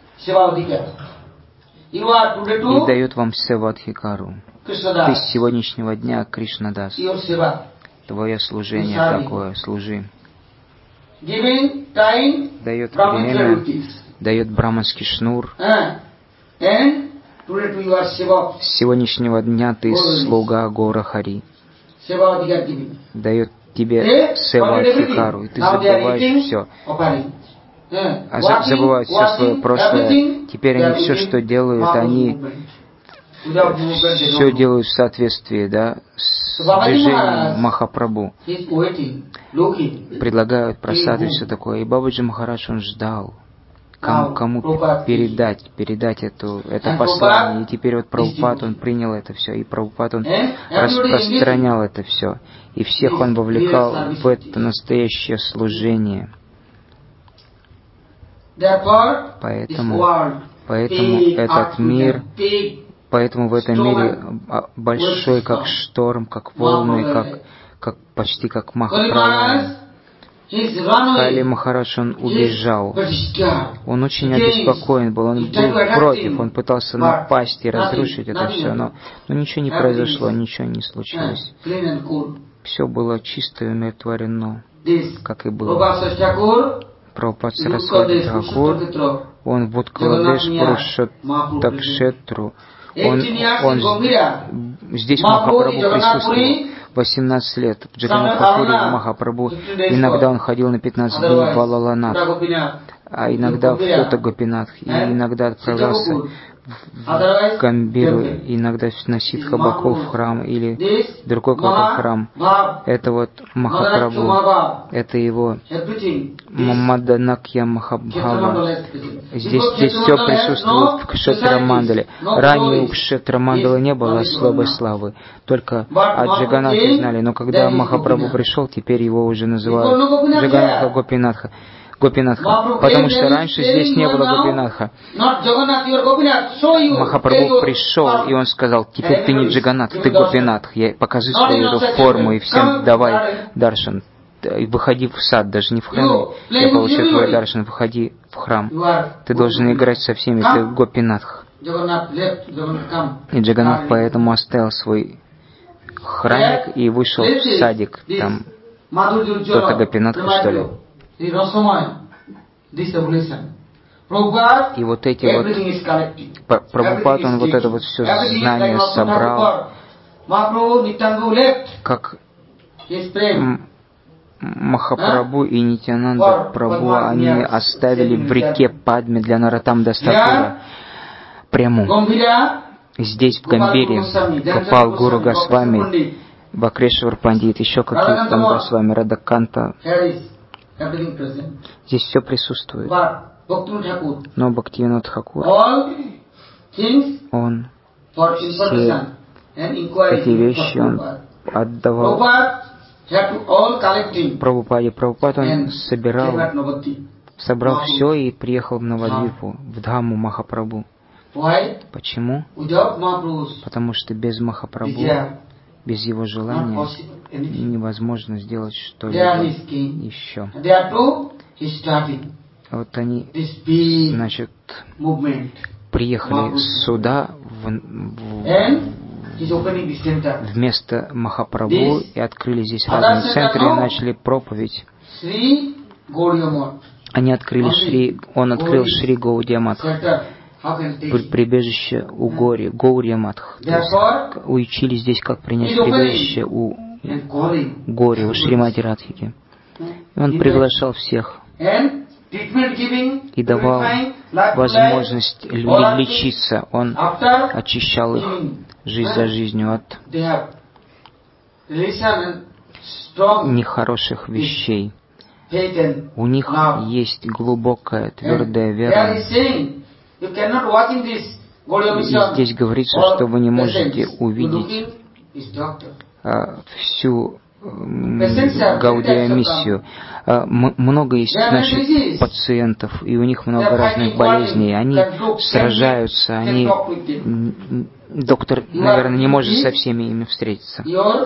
и дает вам севадхикару. Ты с сегодняшнего дня Кришна Дас. Твое служение такое, служи. Дает время, дает браманский шнур. С сегодняшнего дня ты слуга Гора Хари. Дает тебе севадхикару, и ты забываешь все. А забывают все свое прошлое. Теперь они все, что делают, они все делают в соответствии, да, с движением Махапрабху. Предлагают просады и все такое. И Бабаджи Махарадж, он ждал, кому, кому передать, передать эту, это послание. И теперь вот Прабхупад, он принял это все. И Прабхупад, он распространял это все. И всех он вовлекал в это настоящее служение. Поэтому, поэтому этот мир, поэтому в этом мире большой, как шторм, как волны, как, как почти как Махапралая. Кали Махарадж, он убежал. Он очень обеспокоен был, он был против, он пытался напасть и разрушить это все, но, но ничего не произошло, ничего не случилось. Все было чисто и умиротворено, как и было. Прабхупад Сарасвати Тхакур, он в Уткаладеш Пурушоттакшетру, он, он здесь Махапрабху присутствовал. восемнадцать лет в Джаганнатхапуре Махапрабху. Иногда он ходил на пятнадцать дней в Балаланат, а иногда в Ута Гопинатх, и иногда отправлялся в Гамбиру, иногда на Ситха Бакул в храм или другой какой-то храм. Это вот Махапрабху, это его Мамаданакья Махабхава. Здесь, здесь все присутствует в Кшетра-мандале. Ранее у Кшетра-мандала не было особой славы, только от Джаганнатха знали, но когда Махапрабху пришел, теперь его уже называют Джаганнатха Гопинатха. Гопинатха, потому что раньше здесь не было Гопинатха. Махапрабху пришел, и он сказал: теперь ты не Джаганнат, ты Гопинатх. Я покажи свою эту форму и всем давай даршан. Выходи в сад, даже не в храм. Я получу твой даршан, выходи в храм. Ты должен играть со всеми, ты Гопинатх. И Джаганнат поэтому оставил свой храмик и вышел в садик. Там кто-то Гопинатха, что ли. И вот эти вот Прабхупад, он вот это вот все знание собрал, как Махапрабху и Нитьянанда Прабху, они оставили в реке Падме для Нароттам-даса пряму. Здесь, в Гамбире, Гопал Гуру Госвами, Бакрешвар Пандит, еще какие-то там Госвами, Радаканта. Здесь все присутствует. Но Бхактивинод Тхакур, он все эти вещи он отдавал Прабхупаде. Прабхупад он собирал, собрал все и приехал в Навадвипу, в Дхамму Махапрабху. Почему? Потому что без Махапрабху, без его желания невозможно сделать что-либо еще. Вот они, значит, приехали сюда, в, в, вместо Махапрабху, и открыли здесь разные центры, и начали проповедь. Они открыли Шри, он открыл Шри Гаудия Матх, прибежище у Гори, Гаудия Матх. Учили здесь, как принять прибежище у Гори, у Шримати Радхики. И он приглашал всех и давал возможность лечиться. Он очищал их жизнь за жизнью от нехороших вещей. У них есть глубокая, твердая вера. И здесь говорится, что вы не можете увидеть а, всю Гаудия миссию. Много есть наших пациентов, и у них много разных болезней. Они сражаются, они... Доктор, наверное, не может со всеми ими встретиться.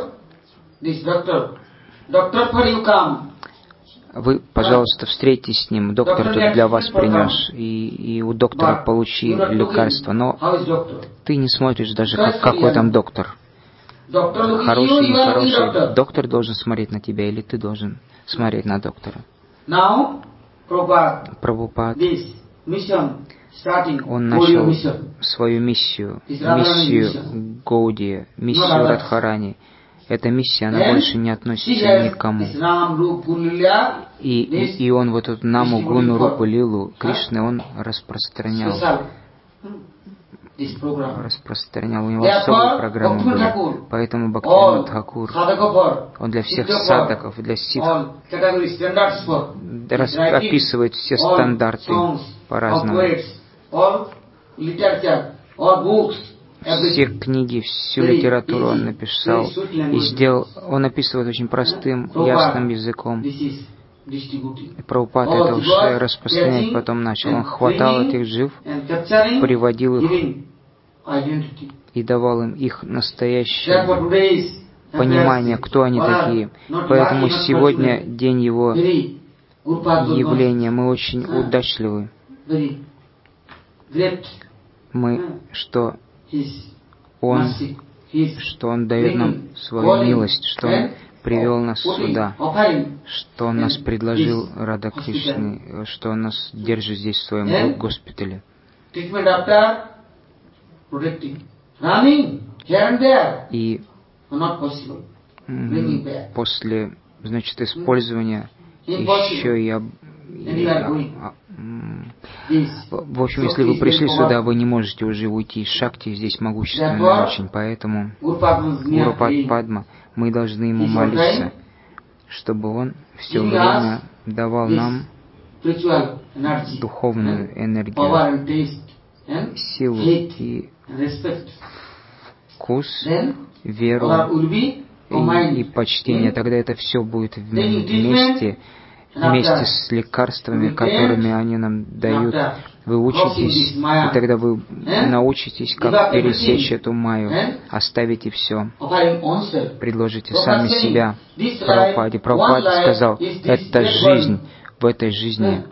Вы, пожалуйста, встретитесь с ним. Доктор тут для вас принес, и, и у доктора получи лекарство. Но ты не смотришь даже, как, какой там доктор. Хороший и нехороший. Доктор должен смотреть на тебя, или ты должен смотреть на доктора. Прабхупад, он начал свою миссию, миссию Гаудия, миссию Радхарани. Эта миссия, она больше не относится ни к кому. И, и, и он вот эту Наму, Гуну, Рупу, Лилу Кришны, он распространял. распространял. У него особые программы были. Поэтому Бхактивинод Тхакур, он для всех садхаков, для ситх описывает все стандарты по-разному. Все книги, всю литературу он написал и сделал. Он описывает очень простым, ясным языком. И Прабхупад это уже распространять потом начал. Он хватал этих жив, приводил их и давал им их настоящее понимание, кто они такие. Поэтому сегодня день его явления. Мы очень удачливы. Мы, что Он, что Он дает нам свою милость, что Он привел нас сюда, что Он нас предложил Рада Кришны, что Он нас держит здесь в своем госпитале. И после, значит, использования еще и, об, и а, в общем, если вы пришли сюда, вы не можете уже уйти из Шакти, здесь могущественно очень, поэтому Гуру Падма, мы должны ему молиться, чтобы он все время давал нам духовную энергию, силу и вкус, веру и, и почтение. Тогда это все будет вместе, вместе с лекарствами, которыми они нам дают. Вы учитесь, и тогда вы научитесь, как пересечь эту майю, оставите все, предложите сами себя Прабхупаде. Прабхупада сказал, это жизнь, в этой жизни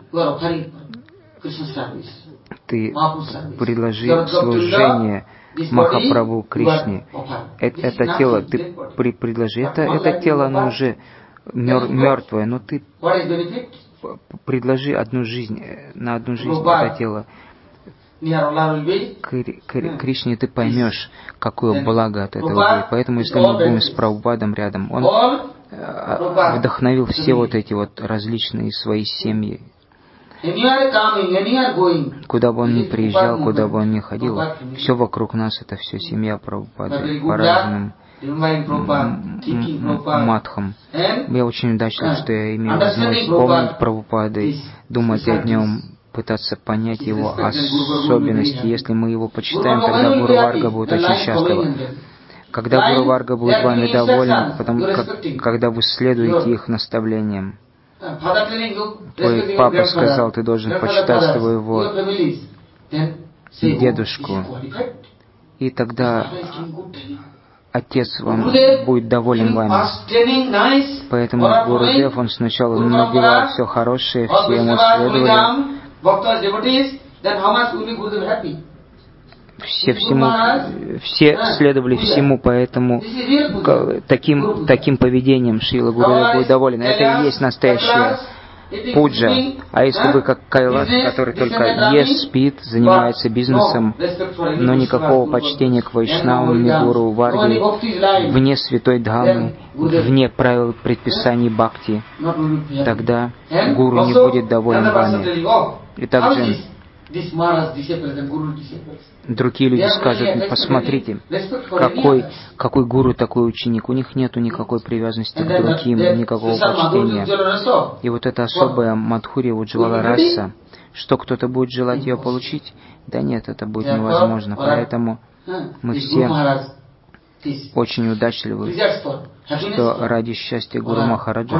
ты предложи служение Махапрабху Кришне. Это, это тело, ты при, предложи, это, это тело, оно уже мертвое, но ты предложи одну жизнь, на одну жизнь это тело. Кри, Кри, Кришне ты поймешь, какое благо от этого будет. Поэтому, если мы будем с Прабхупадом рядом, он вдохновил все вот эти вот различные свои семьи. Куда бы он ни приезжал, куда бы он ни ходил, все вокруг нас это все семья Прабхупады по разным матхам. Я очень удачлив, что я имею возможность помнить Прабхупады, думать о нем, пытаться понять его особенности. Если мы его почитаем, тогда Гуру Варга будет очень счастлива. Когда Гуру Варга будет вами доволен, потому как, когда вы следуете их наставлениям. Твой папа сказал, ты должен почитать своего дедушку, и тогда отец вам будет доволен вами. Поэтому Гурудев, он сначала надевал все хорошее, все ему следовали. Все, всему, все следовали всему, поэтому таким, таким поведением Шрила Гурудев будет доволен. Это и есть настоящая пуджа. А если вы как Кайлас, который только ест, спит, занимается бизнесом, но никакого почтения к Вайшнавам, ни Гуру Варге, вне святой Дхаммы, вне правил предписаний бхакти, тогда Гуру не будет доволен вами. И также другие люди скажут, посмотрите, какой, какой гуру, такой ученик. У них нету никакой привязанности к другим, никакого почтения. И вот эта особая Мадхурья Уджвала Раса, что кто-то будет желать ее получить? Да нет, это будет невозможно. Поэтому мы все очень удачливы, что ради счастья Гуру Махараджа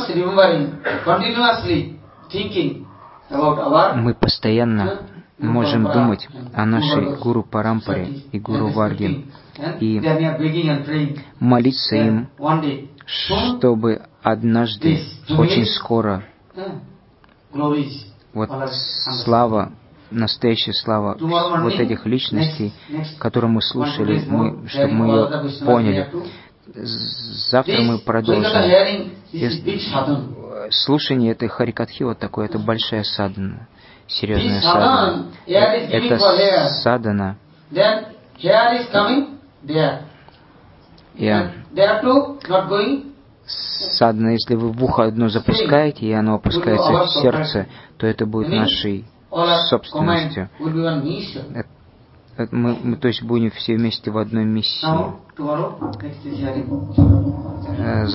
мы постоянно можем думать о нашей Гуру Парампаре и Гуру Варге и молиться им, чтобы однажды, очень скоро, вот слава, настоящая слава вот этих личностей, которые мы слушали, мы, чтобы мы ее поняли. Завтра мы продолжим. Слушание этой Харикатхи вот такое, это большая садхана, серьезная садхана. Это садхана. Yeah. Садхана, если вы в ухо одно запускаете, и оно опускается в сердце, то это будет нашей собственностью. Это, это мы, мы, то есть, будем все вместе в одной миссии.